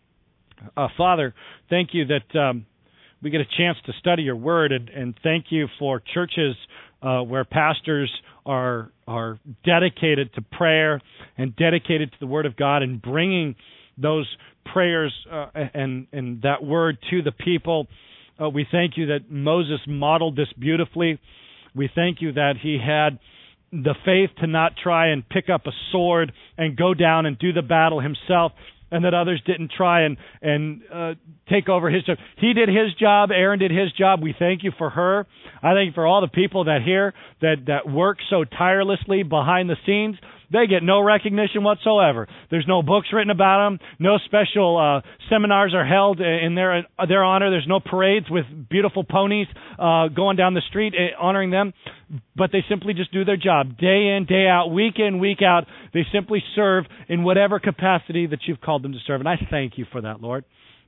Uh, Father, thank you that um, we get a chance to study your word, and, and thank you for churches uh, where pastors are are dedicated to prayer and dedicated to the word of God and bringing those prayers uh, and, and that word to the people. Uh, we thank you that Moses modeled this beautifully. We thank you that he had the faith to not try and pick up a sword and go down and do the battle himself, and that others didn't try and, and uh, take over his job. He did his job. Aaron did his job. We thank you for her. I thank you for all the people that here that, that work so tirelessly behind the scenes. They get no recognition whatsoever. There's no books written about them. No special uh, seminars are held in their their honor. There's no parades with beautiful ponies uh, going down the street honoring them. But they simply just do their job day in, day out, week in, week out. They simply serve in whatever capacity that you've called them to serve. And I thank you for that, Lord.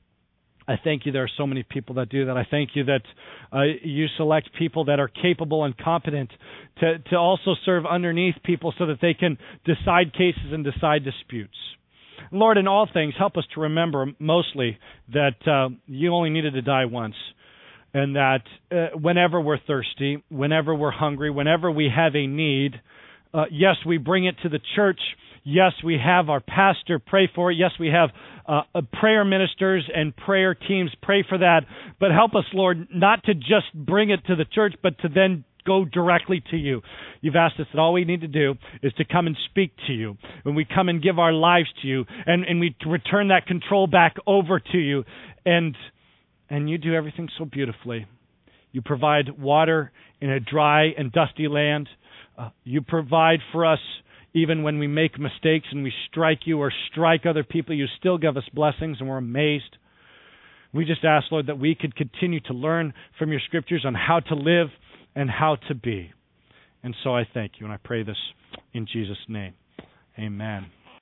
I thank you there are so many people that do that. I thank you that uh, you select people that are capable and competent to, to also serve underneath people so that they can decide cases and decide disputes. Lord, in all things, help us to remember mostly that uh, you only needed to die once, and that uh, whenever we're thirsty, whenever we're hungry, whenever we have a need, uh, yes, we bring it to the church. Yes, we have our pastor pray for it. Yes, we have uh, uh, prayer ministers and prayer teams pray for that. But help us, Lord, not to just bring it to the church, but to then go directly to you. You've asked us that all we need to do is to come and speak to you. When we come and give our lives to you, and, and we return that control back over to you, and and you do everything so beautifully. You provide water in a dry and dusty land. Uh, you provide for us even when we make mistakes and we strike you or strike other people. You still give us blessings, and we're amazed. We just ask, Lord, that we could continue to learn from your scriptures on how to live and how to be. And so I thank you, and I pray this in Jesus' name. Amen.